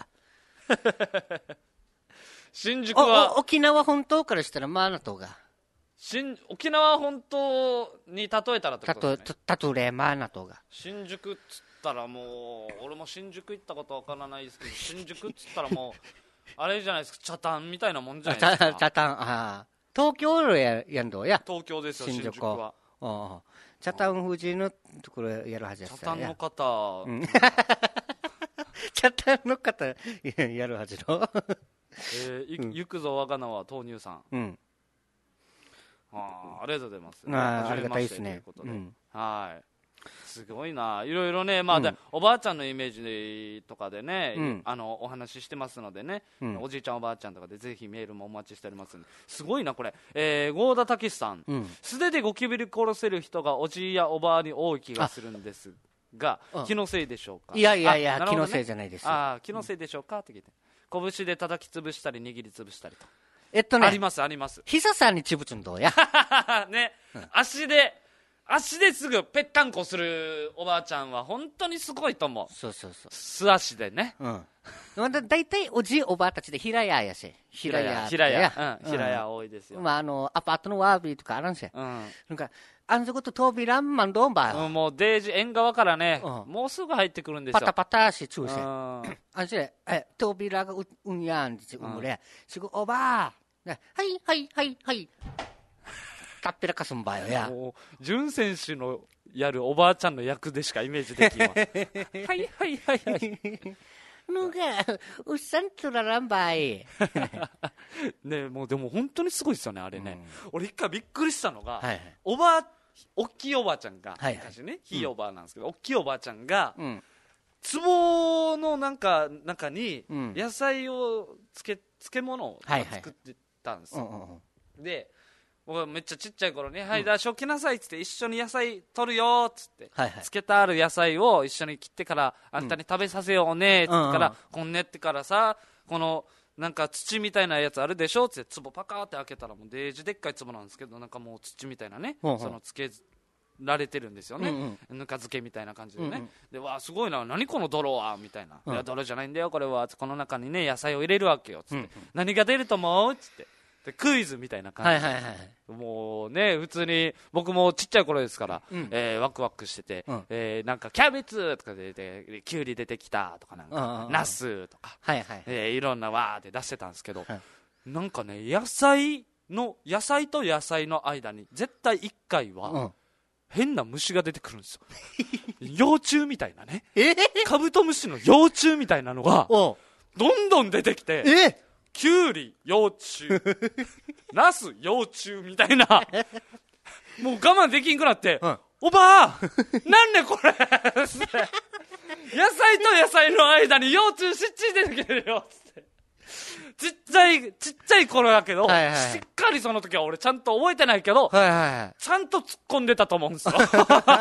新宿は沖縄本島からしたらまあなとが新沖縄本島に例えたらってことですね。 たとれまあなとが新宿っつったらもう俺も新宿行ったことわからないですけど新宿っつったらもうあれじゃないですか茶炭みたいなもんじゃないですか。 茶炭ああ東京ややんどや。 東京ですよ、新宿は。 ああ。チャタン富士のところやるはずや。 チャタンの方。うん、 チャタンの方やるはずの。 えー、うん、行くぞ我が名は豆乳さん。うん。ああ、ありがとうございます。 ああ、ありがたいですね。 ということで、うん、はい。すごいな、いろいろね、まあ、うん、おばあちゃんのイメージとかでね、うん、あのお話ししてますのでね、うん、おじいちゃんおばあちゃんとかでぜひメールもお待ちしておりますんで。すごいなこれ、えー、郷田武さん、うん、素手でゴキブリ殺せる人がおじいやおばあに多い気がするんですが、気のせいでしょうか。 いやいやいや、ね、気のせいじゃないですよ。 あ、気のせいでしょうかって聞いて、拳で叩き潰したり握り潰したりと、 えっとね、 ありますあります。 膝さんにちぶつんどうやね、うん、足で足ですぐぺったんこするおばあちゃんは本当にすごいと思う。 そうそうそう。 素足でね。うん。 だ, だいたいおじいおばあたちで平屋やし。 平屋。平屋。うん。平屋多いですよ。 まああのアパートのワービーとかあるんですよ。うん。なんかあんそこと扉まんどんば。 うん、もうデージ縁側からね、うん、もうすぐ入ってくるんですよ。 パタパタしつぶせ。うん。あんせえ扉がううんやんってうむれ。すぐおばあ。はいはいはいはい。たっぺらかすんばよや。 もう潤選手のやるおばあちゃんの役でしかイメージできんわ。はいはいはいはい。 のがうっさんとららんばい。 ね、もうでも本当にすごいですよねあれね。うん、俺一回びっくりしたのが、はいはい、おばあ大きいおばあちゃんが、はいはい、昔ねひいおばあなんですけど、うん、大きいおばあちゃんが、うん、壺のなんか中に野菜をつけ漬物を作ってたんですよ。はいはい、で。僕めっちゃちっちゃい頃に、はい、だ、食器なさいっつって、一緒に野菜取るよっつって、はいはい、漬けてある野菜を一緒に切ってから、あんたに食べさせようねっつってから、うん、こんねってからさ、この、なんか土みたいなやつあるでしょっつって、壺パカーって開けたら、もうデージでっかい壺なんですけど、なんかもう土みたいなね、うんうん、そのつけられてるんですよね、うんうん、ぬか漬けみたいな感じでね、うんうん、で、わあすごいな、何この泥はみたいな、うん、いや泥じゃないんだよこれは、この中にね野菜を入れるわけよっつって、うんうん、何が出ると思うっつってでクイズみたいな感じで、はいはいはい、もうね普通に僕もちっちゃい頃ですから、うん、えー、ワクワクしてて、うん、えー、なんかキャベツとか出てキュウリ出てきたとかなんかナスとか、はいはい、えー、いろんなわーって出してたんですけど、はい、なんかね野菜の野菜と野菜の間に絶対いっかいは、うん、変な虫が出てくるんですよ幼虫みたいなね、えー、カブトムシの幼虫みたいなのがどんどん出てきて、えーキュウリ幼虫ナス幼虫みたいなもう我慢できんくなって、うん、おばあなんでこれ野菜と野菜の間に幼虫しっちり出てきてるよってちっちゃいちっちゃい頃だけど、はいはい、しっかりその時は俺ちゃんと覚えてないけど、はいはい、ちゃんと突っ込んでたと思うんですよ死に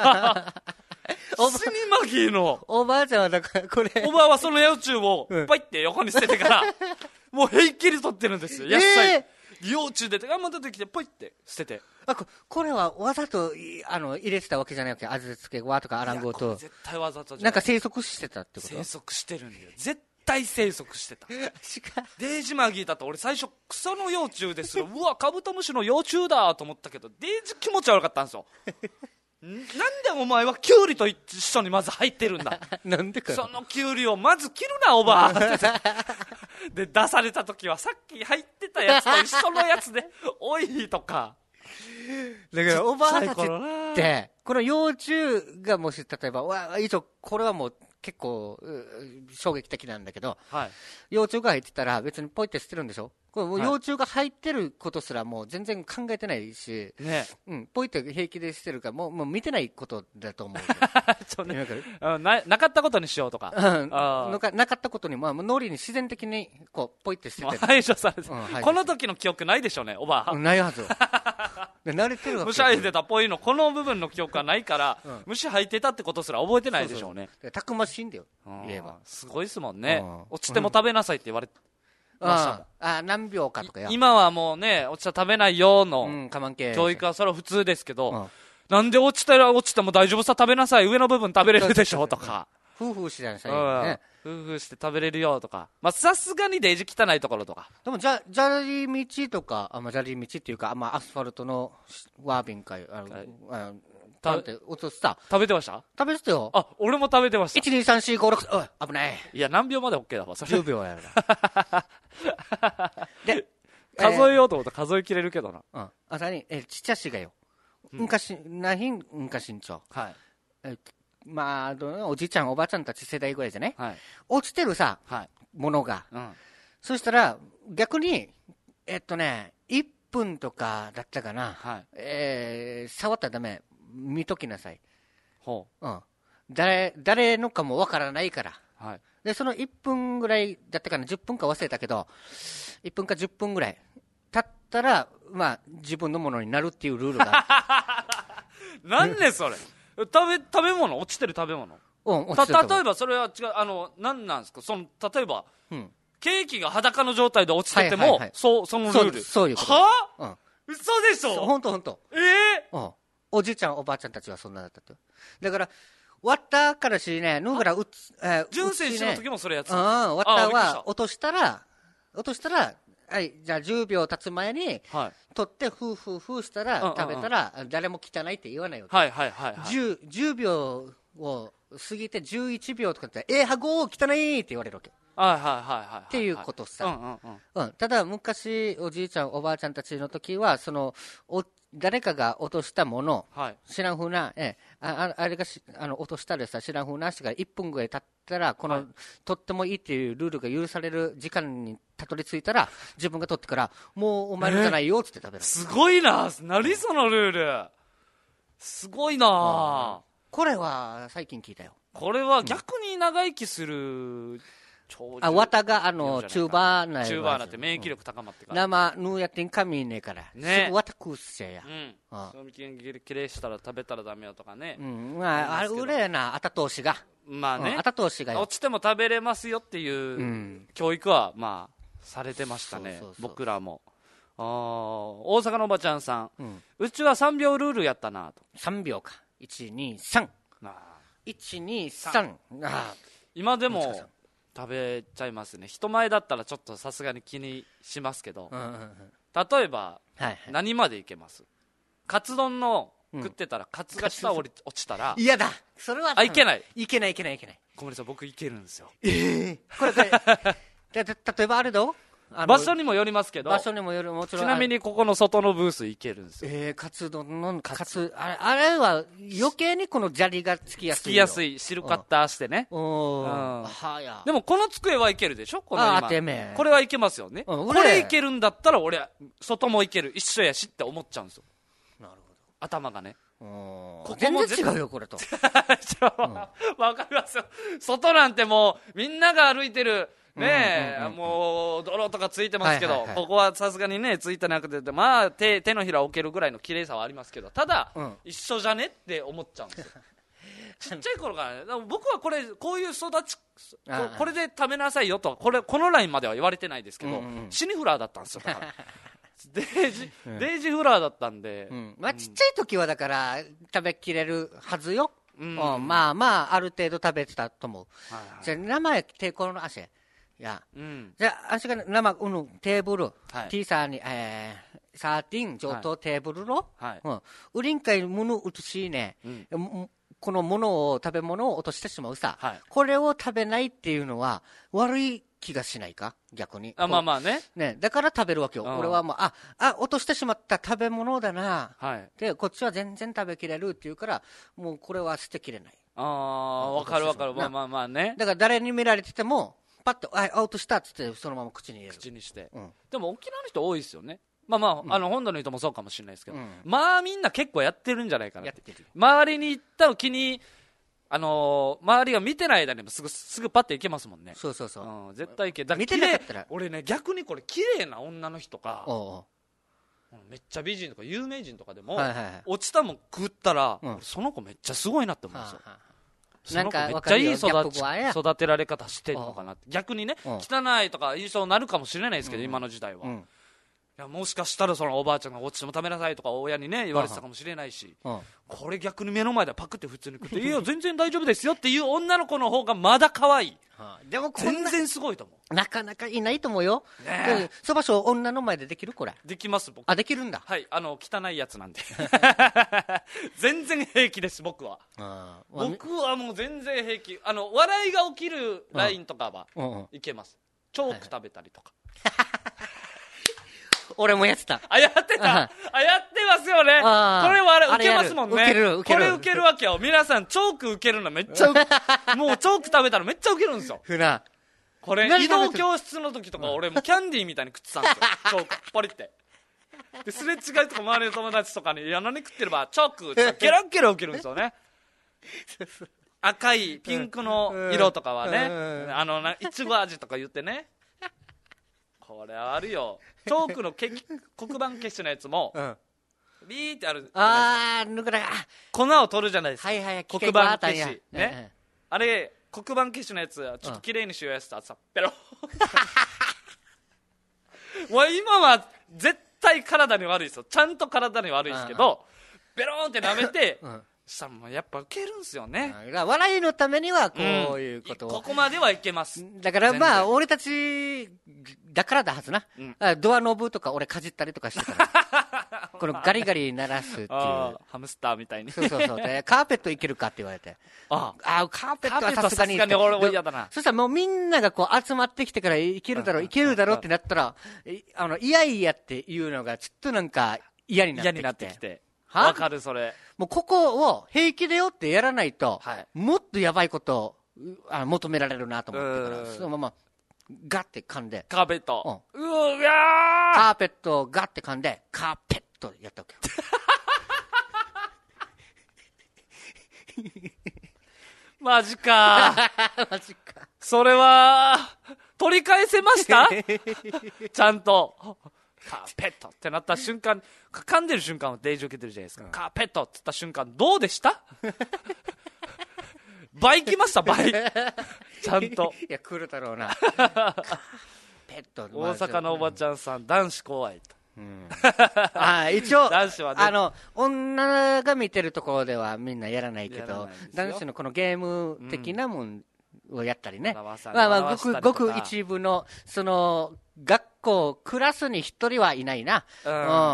まぎのおばあちゃんはだからこれおばあはその幼虫をパイって横に捨ててから、うんもう平気で取ってるんですよ野菜、えー、幼虫出てあんま出てきてポイって捨ててあ こ, これはわざとあの入れてたわけじゃないわけ味付けごわとかアランゴと絶対わざとじゃないなんか生息してたってこと生息してるんだよ絶対生息してたデージマギーだと俺最初草の幼虫ですようわカブトムシの幼虫だと思ったけどデージ気持ち悪かったんですよなんでお前はキュウリと一緒にまず入ってるんだなんでかそのキュウリをまず切るなおばあで出された時はさっき入ってたやつと一緒のやつでおいとかだからおばあたちってこの幼虫がもし例えばわ一応これはもう結構衝撃的なんだけど、はい、幼虫が入ってたら別にポイって捨てるんでしょこれもう幼虫が入ってることすらもう全然考えてないし、ねうん、ポイって平気で捨てるからもう、もう見てないことだと思うそう、ね、な, なかったことにしようとか、 うん、あなかったことに、まあ、脳裏に自然的にこうポイって捨てて排除されて、うん、この時の記憶ないでしょうねおばあ、 うん、ないはず慣れてるわけ虫入ってたポイのこの部分の記憶はないから、うん、虫入ってたってことすら覚えてないでしょうねそうそうたくましいんだよ言えばすごいですもんね落ちても食べなさいって言われてああ何秒かとかや今はもうね落ちたら食べないよの教育はそれは普通ですけど、うん、なんで落ちたら落ちても大丈夫さ食べなさい上の部分食べれるでしょとか夫婦してなさいよね夫婦して食べれるよとかまあさすがにデージ汚いところとかでもじゃ砂利道とかあ、まあ、砂利道っていうか、まあ、アスファルトのワービンかあの、はい、あ食べて落とした食べてました食べてたよあ俺も食べてましたいちにさんしごろくおい危ないいや何秒まで OK だわそれじゅうびょうやるで数えようと思ったら数えきれるけどな。 うん。あさに、え、ちっちゃしがよ。昔、なひん、昔んちょ。 はい。 え、まあ、どおじいちゃん、おばあちゃんたち世代ぐらいじゃね。 はい。 落ちてるさ、 はい。 ものが。 うん。 そしたら、逆に、えっとね、いっぷんとかだったかな。 はい。 えー、触ったらダメ。見ときなさい。 ほう。うん。誰、誰のかもわからないから。 はい。 で、そのいっぷんぐらいだったかな、じゅっぷんか忘れたけど、いっぷんかじゅっぷんぐらい経ったら、まあ、自分のものになるっていうルールがある。なんでそれ食べ、食べ物落ちてる食べ物うん、 落ちてる。た、例えばそれは違う、あの、なんなんですかその、例えば、うん、ケーキが裸の状態で落ちてても、はいはいはい、そう、そのルール。 そういうこと。 はぁ、うん、嘘でしょほんとほんと。 ええー、うん。おじいちゃん、おばあちゃんたちはそんなだったと。だから、割ったからしね、ぬぐらうつ、えー、純選手の時もそれやつ。 うん、割ったは落としたら、落としたら、はい、じゃあじゅうびょう経つ前に、はい、取って、ふうふうふうしたら、うんうんうん、食べたら、誰も汚いって言わないよ。 はいはいはい、はい。 10、じゅうびょうを過ぎてじゅういちびょうとかって、えー、はご汚いって言われるわけ。 はいはいはいはい。 っていうことさ。 うんうんうん。 うん。ただ、昔、おじいちゃん、おばあちゃんたちの時は、その、お、誰かが落としたもの、はい、知らんふうな、えああれがしあの落としたらさ、知らんふうな足がいっぷんぐらい経ったら、この、はい、とってもいいっていうルールが許される時間にたどり着いたら、自分が取ってから、もうお前のじゃないよって食べる、えー。 すごいな、何そのルール。すごいな、 うん、これは最近聞いたよ。 これは逆に長生きする。 あ、綿が、あの、中盤な中盤なって免疫力高まってから。 生、ぬやってんかみんねえから。ね。すぐ綿食うっせや。 うん。賞味期限切れしたら食べたらダメよとかね。 うん。まあ、あれ、うれやな、あた通しが。 まあね。 あた通しが。 落ちても食べれますよっていう教育は、まあ、されてましたね。僕らも。あ大阪のおばちゃんさん。うちはさんびょうルールやったなと。 さんびょうか。いち、に、さん。いち、に、さん。 今でも、食べちゃいますね。人前だったらちょっとさすがに気にしますけど、うんうんうん、例えば、はいはい、何までいけます？カツ丼の食ってたら、うん、カツが下落ちたら嫌だ。それはあいけない。 いけないいけないいけない。 ごめんなさい、僕いけるんですよ。 えー、これこれで例えばあれどう？ 場所にもよりますけど、 場所にもよる、もちろん。 ちなみにここの外のブース行けるんですよ。 えー、カツ丼のカツ、あれ、あれは余計にこの砂利がつきやすい。 つきやすい、汁カッターしてね。 うん。はや。 でもこの机はいけるでしょこの今。 あ、てめえ。 これはいけますよね。うん、これいけるんだったら俺、外もいける。一緒やしって思っちゃうんですよ。なるほど。頭がね。 ここも全然違うよ、これと。 わ、うん、かりますよ。外なんてもう、みんなが歩いてる、ねえ、うんうんうん、もう泥とかついてますけど、はいはいはい、ここはさすがにねついてなくて、まあ 手, 手のひら置けるぐらいの綺麗さはありますけど、ただ、うん、一緒じゃねって思っちゃうんですよちっちゃい頃からね。僕はこれこういう育ち こ, これで食べなさいよとこれこのラインまでは言われてないですけど、うんうん、シニフラーだったんですよだからデージ、うん、デージフラーだったんで、 うんまあ、ちっちゃい時はだから食べきれるはずよ、うんうん、まあまあある程度食べてたと思う、はいはい、じゃあ名前抵抗の足いや、うん、じゃあ、あしが生うぬテーブル、はい、T さんに、えー、サーティン上等テーブルの、はいうん、ウリンカイムヌウトシーね、うん、このものを食べ物を落としてしまうさ、はい、これを食べないっていうのは悪い気がしないか逆に。 あまあまあね。 ねだから食べるわけよ。俺はもうああ落としてしまった食べ物だな、はい、でこっちは全然食べきれるっていうからもうこれは捨てきれない。 ああわかるわかる。まあまあまあね。 だから誰に見られてても。パッとあアウトしたっつってそのまま口に入れる。 口にして、うん、でも沖縄の人多いですよね。まあまあ、うん、あの本土の人もそうかもしれないですけど、うん、まあみんな結構やってるんじゃないかなって。やってる。周りに行った気にあのー、周りが見てない間にもすぐすぐパッて行けますもんね。 そうそうそう、 うん、絶対行け。だ見てなかったら俺ね逆にこれ綺麗な女の人かおうめっちゃ美人とか有名人とかでも、はいはいはい、落ちたもん食ったら、うん、その子めっちゃすごいなって思うんですよ。はあはあなんかめっちゃいい 育, 育てられ方してるのかなって。逆にね汚いとか印象になるかもしれないですけど、うん、今の時代は、うん、いやもしかしたらそのおばあちゃんが落ちても食べなさいとか親にね言われてたかもしれないし、うん、これ逆に目の前でパクって普通に食っていや全然大丈夫ですよっていう女の子の方がまだ可愛い、はあ、でも全然すごいと思う。 なかなかいないと思うよ、ね、そばしょ女の前でできるこれ。 できます僕。 あできるんだ。 はいあの汚いやつなんで全然平気です僕は。あ僕はもう全然平気。あの笑いが起きるラインとかはいけます。チョーク食べたりとか、はい俺もやってた。 あ、やってた。あ、やってますよね。これはあれ、受けますもんね。 受ける、受ける。 これ受けるわけよ。皆さん、チョーク受けるのめっちゃ、もうチョーク食べたらめっちゃ受けるんですよ。 ふな。 これ、移動教室の時とか、俺もキャンディーみたいに食ってたんですよ。チョーク、ポリって。で、すれ違いとか周りの友達とかに、いや、何食ってれば、チョークってゲラッゲラ受けるんですよね。赤い、ピンクの色とかはね、あの、いちご味とか言ってね。これあるよ。チョークのけ黒板消しのやつも、ビーってある。 あー、ぬくらが。 粉を取るじゃないですか。 はいはい、 黒板消し。ね。あれ、黒板消しのやつ、ちょっと綺麗にしようやつとさ、ペロもう今は絶対体に悪いですよ。ちゃんと体に悪いですけど、ペローンって舐めて、したらもうやっぱウケるんすよね。 笑いのためにはこういうことを、 うん、ここまではいけます。 だからまあ俺たちだからだはずな、うん、ドアノブとか俺かじったりとかしてたらこのガリガリ鳴らすっていうハムスターみたいにそうそうそうでカーペットいけるかって言われてああカーペットはさすがに俺も嫌だな。 そしたらもうみんながこう集まってきてからいけるだろういけるだろうってなったらあのいやいやっていうのがちょっとなんか嫌になってきて嫌になってきてわかるそれ。 もうここを平気でよってやらないと、はい、もっとやばいことをあ求められるなと思ってからそのままガッて噛んでカーペット、うん、うわーカーペットをガッて噛んでカーペットやったわけよマジかマジかそれは取り返せましたちゃんとカーペットってなった瞬間噛んでる瞬間はデージ受けてるじゃないですか、うん、カーペットって言った瞬間どうでした倍きました倍ちゃんといや来るだろうなカーペット大阪のおばちゃんさん、うん、男子怖いと、うん、 あ一応男子は、ね、 あの女が見てるところではみんなやらないけど男子のこのゲーム的なもんをやったりね、うん、まあまあごくごく一部のその学校クラスに一人はいないな、うん、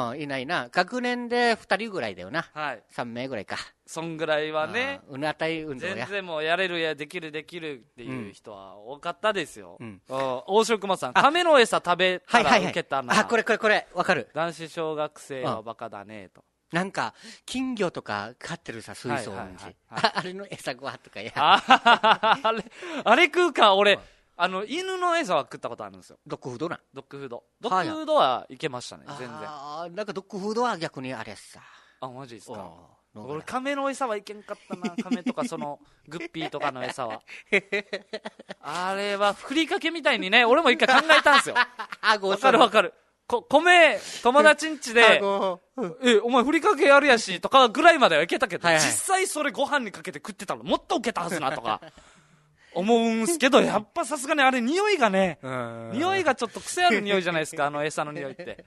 うん、いないな学年で二人ぐらいだよな、はい、三名ぐらいかそんぐらいはねうなたい運動や全然もうやれるやできるできるっていう人は多かったですよ、うん、大城熊さん亀の餌食べたら受けたな、 はいはいはい、あこれこれこれわかる男子小学生はバカだねと、 うん、なんか金魚とか飼ってるさ水槽に、はいはいはいはい、あれの餌ご飯とかやああれあれ食うか俺、うんあの犬の餌は食ったことあるんですよ。 ドッグフードなドッグフードドッグフードはいけましたね、はい、全然あなんかドッグフードは逆にあれさあマジですか俺亀の餌はいけんかったな亀とかそのグッピーとかの餌はあれはふりかけみたいにね俺も一回考えたんですよわかるわかるこ米友達ん家でえお前ふりかけやるやしとかぐらいまではいけたけど、はいはい、実際それご飯にかけて食ってたのもっと受けたはずなとか思うんすけどやっぱさすがにあれ匂いがね匂いがちょっと癖ある匂いじゃないですかあの餌の匂いって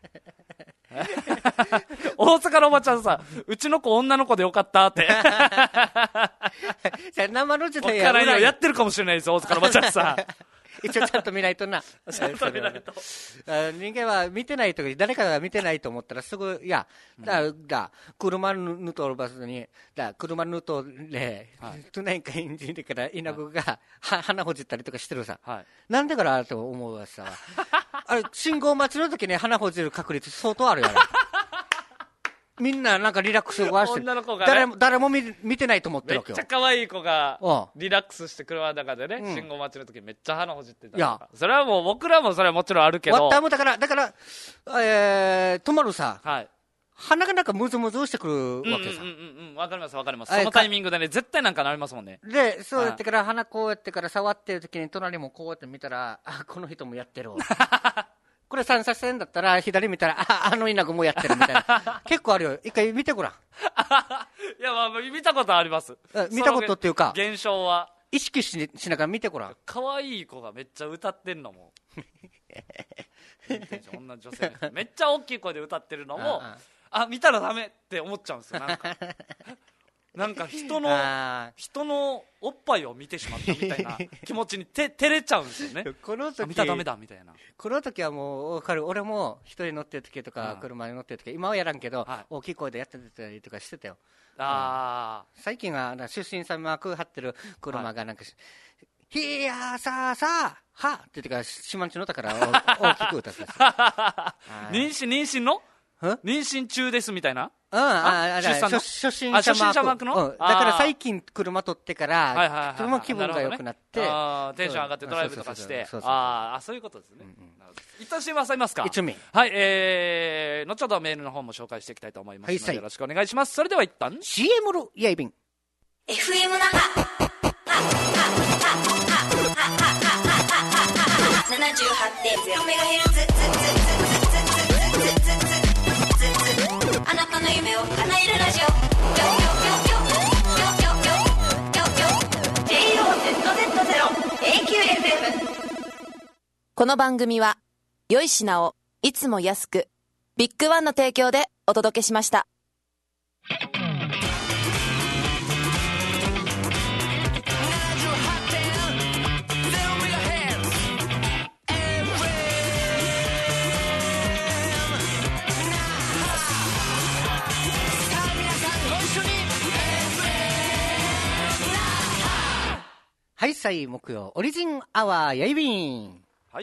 大阪のおばちゃんさうちの子女の子でよかったって生の時代ややってるかもしれないです大阪のおばちゃんさ一応ちゃんと見ないとなちゃんと見ないと人間は見てないとき誰かが見てないと思ったらすぐいやだだ車ぬとるバスにだ車ぬとでトゥナインかエンジンでから稲子が鼻ほじったりとかしてるさ、はい、なんでからと思うわさあれ信号待ちの時に鼻ほじる確率相当あるやろみんななんかリラックスをして女の子が、ね、 誰も誰も 見, 見てないと思ってるわけよめっちゃ可愛い子がリラックスして車の中でね、うん、信号待ちの時めっちゃ鼻ほじってたいやそれはもう僕らもそれはもちろんあるけどだからだから、えー、止まるさ、はい、鼻がなんかムズムズしてくるわけさうんうんうんうんわかりますわかりますそのタイミングでね絶対なんかなりますもんねでそうやってから鼻こうやってから触ってる時に隣もこうやって見たらあこの人もやってるこれさん車線だったら左見たら あ, あの稲子もやってるみたいな結構あるよ一回見てごらんいやまあ見たことあります見たことっていうか現象は意識 し, しながら見てごらん可愛い子がめっちゃ歌ってんのも女女性めっちゃ大きい声で歌ってるのもあ, あ見たらダメって思っちゃうんですよなんかなんか人の人のおっぱいを見てしまったみたいな気持ちにて照れちゃうんですよねこの時見たらダメだみたいなこの時はもう分かる俺も一人乗ってる時とか車に乗ってる時、うん、今はやらんけど、はい、大きい声でやってたりとかしてたよあ、うん、最近は出身さんマーク貼ってる車がなんか、はい、ひやささはって言ってから、四万十の宝を大きく歌ってた。 妊娠、妊娠の妊娠中ですみたいな。 うん、ああ、 出産の初心者マーク。 初心者マークの、 うん、だから最近車取ってから、 はいはいはい、 その気分が良くなって、ね、 あテンション上がってドライブとかして、ああ、そういうことですね。うんうん、一旦 シーエム 挟みますか。 一名。 はい、えー、後ほどメールの方も紹介していきたいと思いますので、はい、よろしくお願いします。それでは一旦シーエム のやいびん。 エフエム 那覇。ななじゅうはちてんゼロメガヘルツ。あなたの夢を叶えるラジオ。ジェイオーゼットゼットゼロ エーキューエフエム。 この番組は良い品をいつも安くビッグワンの提供でお届けしました。 はい、さい木曜オリジンアワーやいびん。 はい、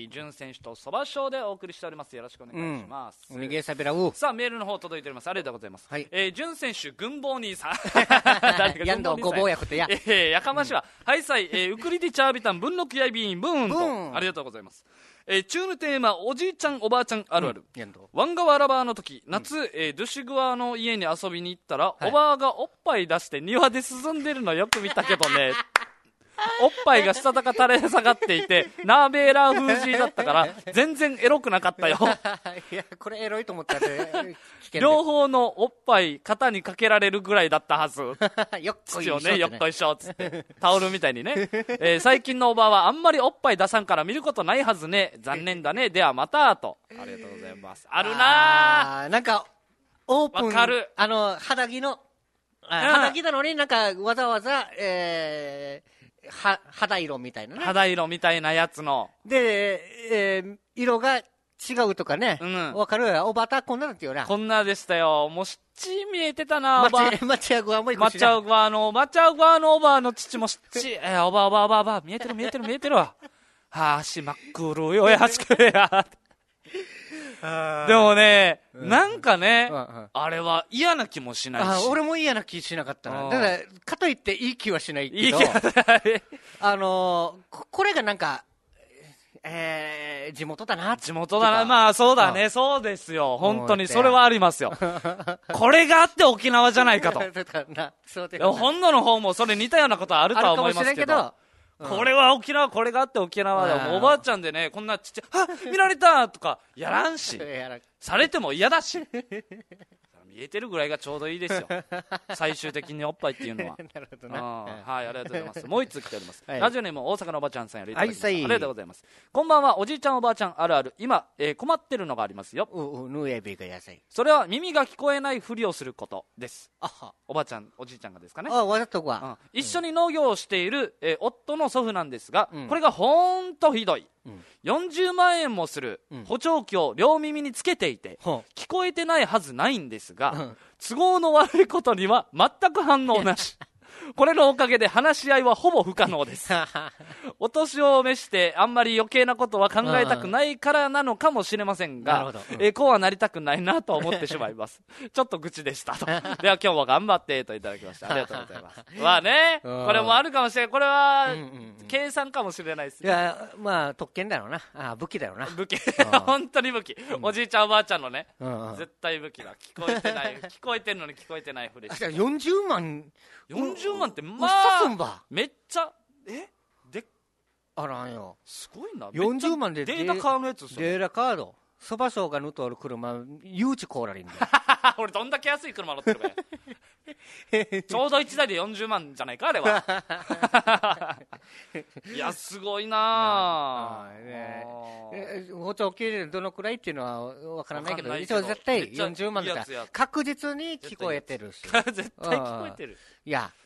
潤選手とそばショーでお送りしております。よろしくお願いします。 うん、おにげさびらう。 さあ、メールの方届いております。ありがとうございます。はい、えー、潤選手軍棒兄さん。 やんどごぼうやくてや。 えー、やかましは、うん、はいさい、えー、ウクリディチャービタン文禄やいびんブーンと、ンありがとうございます。えー、チューヌテーマおじいちゃんおばあちゃんあるある、うん、ワンガワラバーの時夏、うん、えー、ドゥシグワの家に遊びに行ったら、はい、おばあがおっぱい出して庭で涼んでるのよく見たけどね。おっぱいがしたたか垂れ下がっていてナーベーラー風ーだったから全然エロくなかったよ。 いやこれエロいと思ったら両方のおっぱい肩にかけられるぐらいだったはず。 よっこいしょ、 ね、ねよっこいしょっつってタオルみたいにね、えー、最近のおばあはあんまりおっぱい出さんから見ることないはずね、残念だね、ではまたと。ありがとうございます。あるなあ、なんかオープン、 わかる、 あの肌着の肌着なのになんかわざわざ、えーは肌色みたいなね、 肌色みたいなやつので、えー、色が違うとかね、うん、分かる。おばたこんなだってよな。 こんなでしたよ。もうしっち見えてたな。 おばマチャグワもいくしな。 マチャグワのマチャグワのおばの父もしっち、えー、おばおばおばおば見えてる見えてる見えてるわ。はあ、足真っ黒よやしくや。でもね、うん、なんかね、うんうん、あれは嫌な気もしないし。 あ、俺も嫌な気しなかったな。だからかといっていい気はしないけど、いい気あのー、これがなんか、えー、地元だな。 地元だな。まあそうだね、うん、そうですよ。本当にそれはありますよ。これがあって沖縄じゃないかと。本土の方もそれ似たようなことはあるとは思いますけど。これは沖縄、これがあって沖縄だよ。おばあちゃんでね、こんなちっちゃい、あ、見られたとかやらんし、されても嫌だし。見えてるぐらいがちょうどいいですよ。最終的におっぱいっていうのは。なるほどね。はい、ありがとうございます。もう一つ来ております。はい、ラジオネーム大阪のおばちゃんさんよりいただきました。ありがとうございます。こんばんは、おじいちゃんおばあちゃんあるある。今、えー、困ってるのがありますよ。 う、ぬえびが野菜。 それは耳が聞こえないふりをすることです。あは。おばあちゃん、おじいちゃんがですかね。 あ、わざとは、 うん。一緒に農業をしている、えー、夫の祖父なんですが、うん、これがほんとひどい。うん、よんじゅうまんえんもする補聴器を両耳につけていて、うん、聞こえてないはずないんですが、うん、都合の悪いことには全く反応なし。これのおかげで話し合いはほぼ不可能です。お年を召してあんまり余計なことは考えたくないからなのかもしれませんが、うん、えー、こうはなりたくないなと思ってしまいます。ちょっと愚痴でしたと。では今日も頑張ってといただきました。ありがとうございます。まあね、これもあるかもしれない。これは計算かもしれないですね。 いや、まあ特権だろうな。あ、武器だろうな。 武器。本当に武器。おじいちゃんおばあちゃんのね、絶対武器だ。聞こえてない、聞こえてるのに聞こえてないふりして。 よんじゅうまんよんじゅうまんってまあめっちゃえであらんよ、 すごいな。 よんじゅうまんでデータカードのやつ。 データカードそばしょうがぬとおる車誘致コーラリンで俺どんだけ安い車乗ってるかちょうどいちだいでよんじゅうまんじゃないかあれは。いやすごいなあ。 包丁切れるどのくらいっていうのは分からないけど、一応絶対よんじゅうまんだから確実に聞こえてるし。 絶対聞こえてる。 いや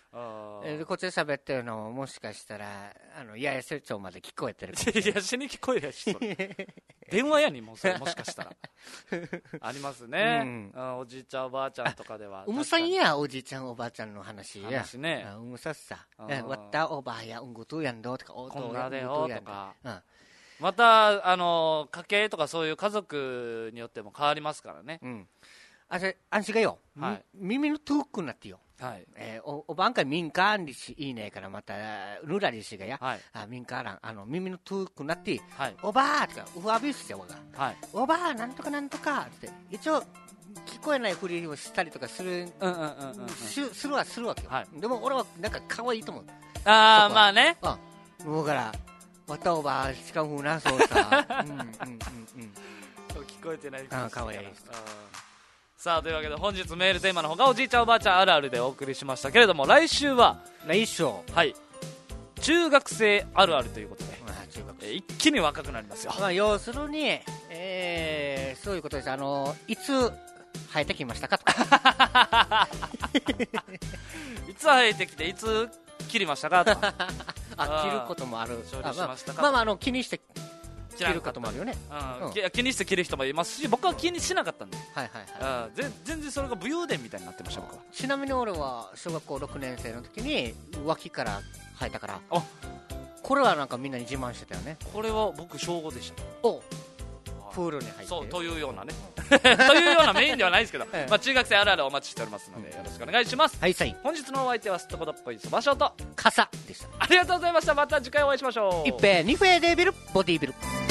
えー、こっちで喋ってるのももしかしたらあの八重瀬町まで聞こえてるかもしれない。 いや死に聞こえやしそれ電話やにもうそれもしかしたらありますね、うん、おじいちゃんおばあちゃんとかではうむさんやおじいちゃんおばあちゃんの話や話ね。 うむさっさわったおばあやうんぐとやんどとかおこんなでよとか、うん、またあの家系とかそういう家族によっても変わりますからね、うん、 あれ安心がよ、はい、耳の遠くなってよ、はいえー、お, おばんか民間りしいいねからまたぬらりしがや、はい、あ民間らんあの耳の遠くなって、はい、おばあとかうわびすよが、はい、おばあなんとかなんとかって一応聞こえないふりをしたりとかする、うんうんうんうん、す, するはするわけよ、はい、でも俺はなんか可愛いと思う。 ああまあね、 うん、もうからわたおばあしかもなそうさうんうんうんうん聞こえてないあ可愛いさあというわけで本日メールテーマの方がおじいちゃんおばあちゃんあるあるでお送りしましたけれども、来週は来週はい中学生あるあるということで、まあ、中学生一気に若くなりますよ、 まあ、要するに、えー、そういうことです。あのいつ生えてきましたかとかいつ生えてきていつ切りましたかとかあ切ることもある。 処理しましたか、 まあまああの気にして切ることもあるよね、 うんうん、気にして切る人もいますし僕は気にしなかったんで、はいはいはい、全, 全然それが武勇伝みたいになってました僕は。 ちなみに俺は小学校ろくねん生の時に脇から生えたから、あこれはなんかみんなに自慢してたよね。 これは僕小ごでした。 おプールに入ってそうというようなねというようなメインではないですけど、ええまあ、中学生あるあるお待ちしておりますので、うん、よろしくお願いします。 はいさい。 本日のお相手はすっとこどっこいそばしょうと傘でした。 ありがとうございました。また次回お会いしましょう。 一平二平デービルボディービル。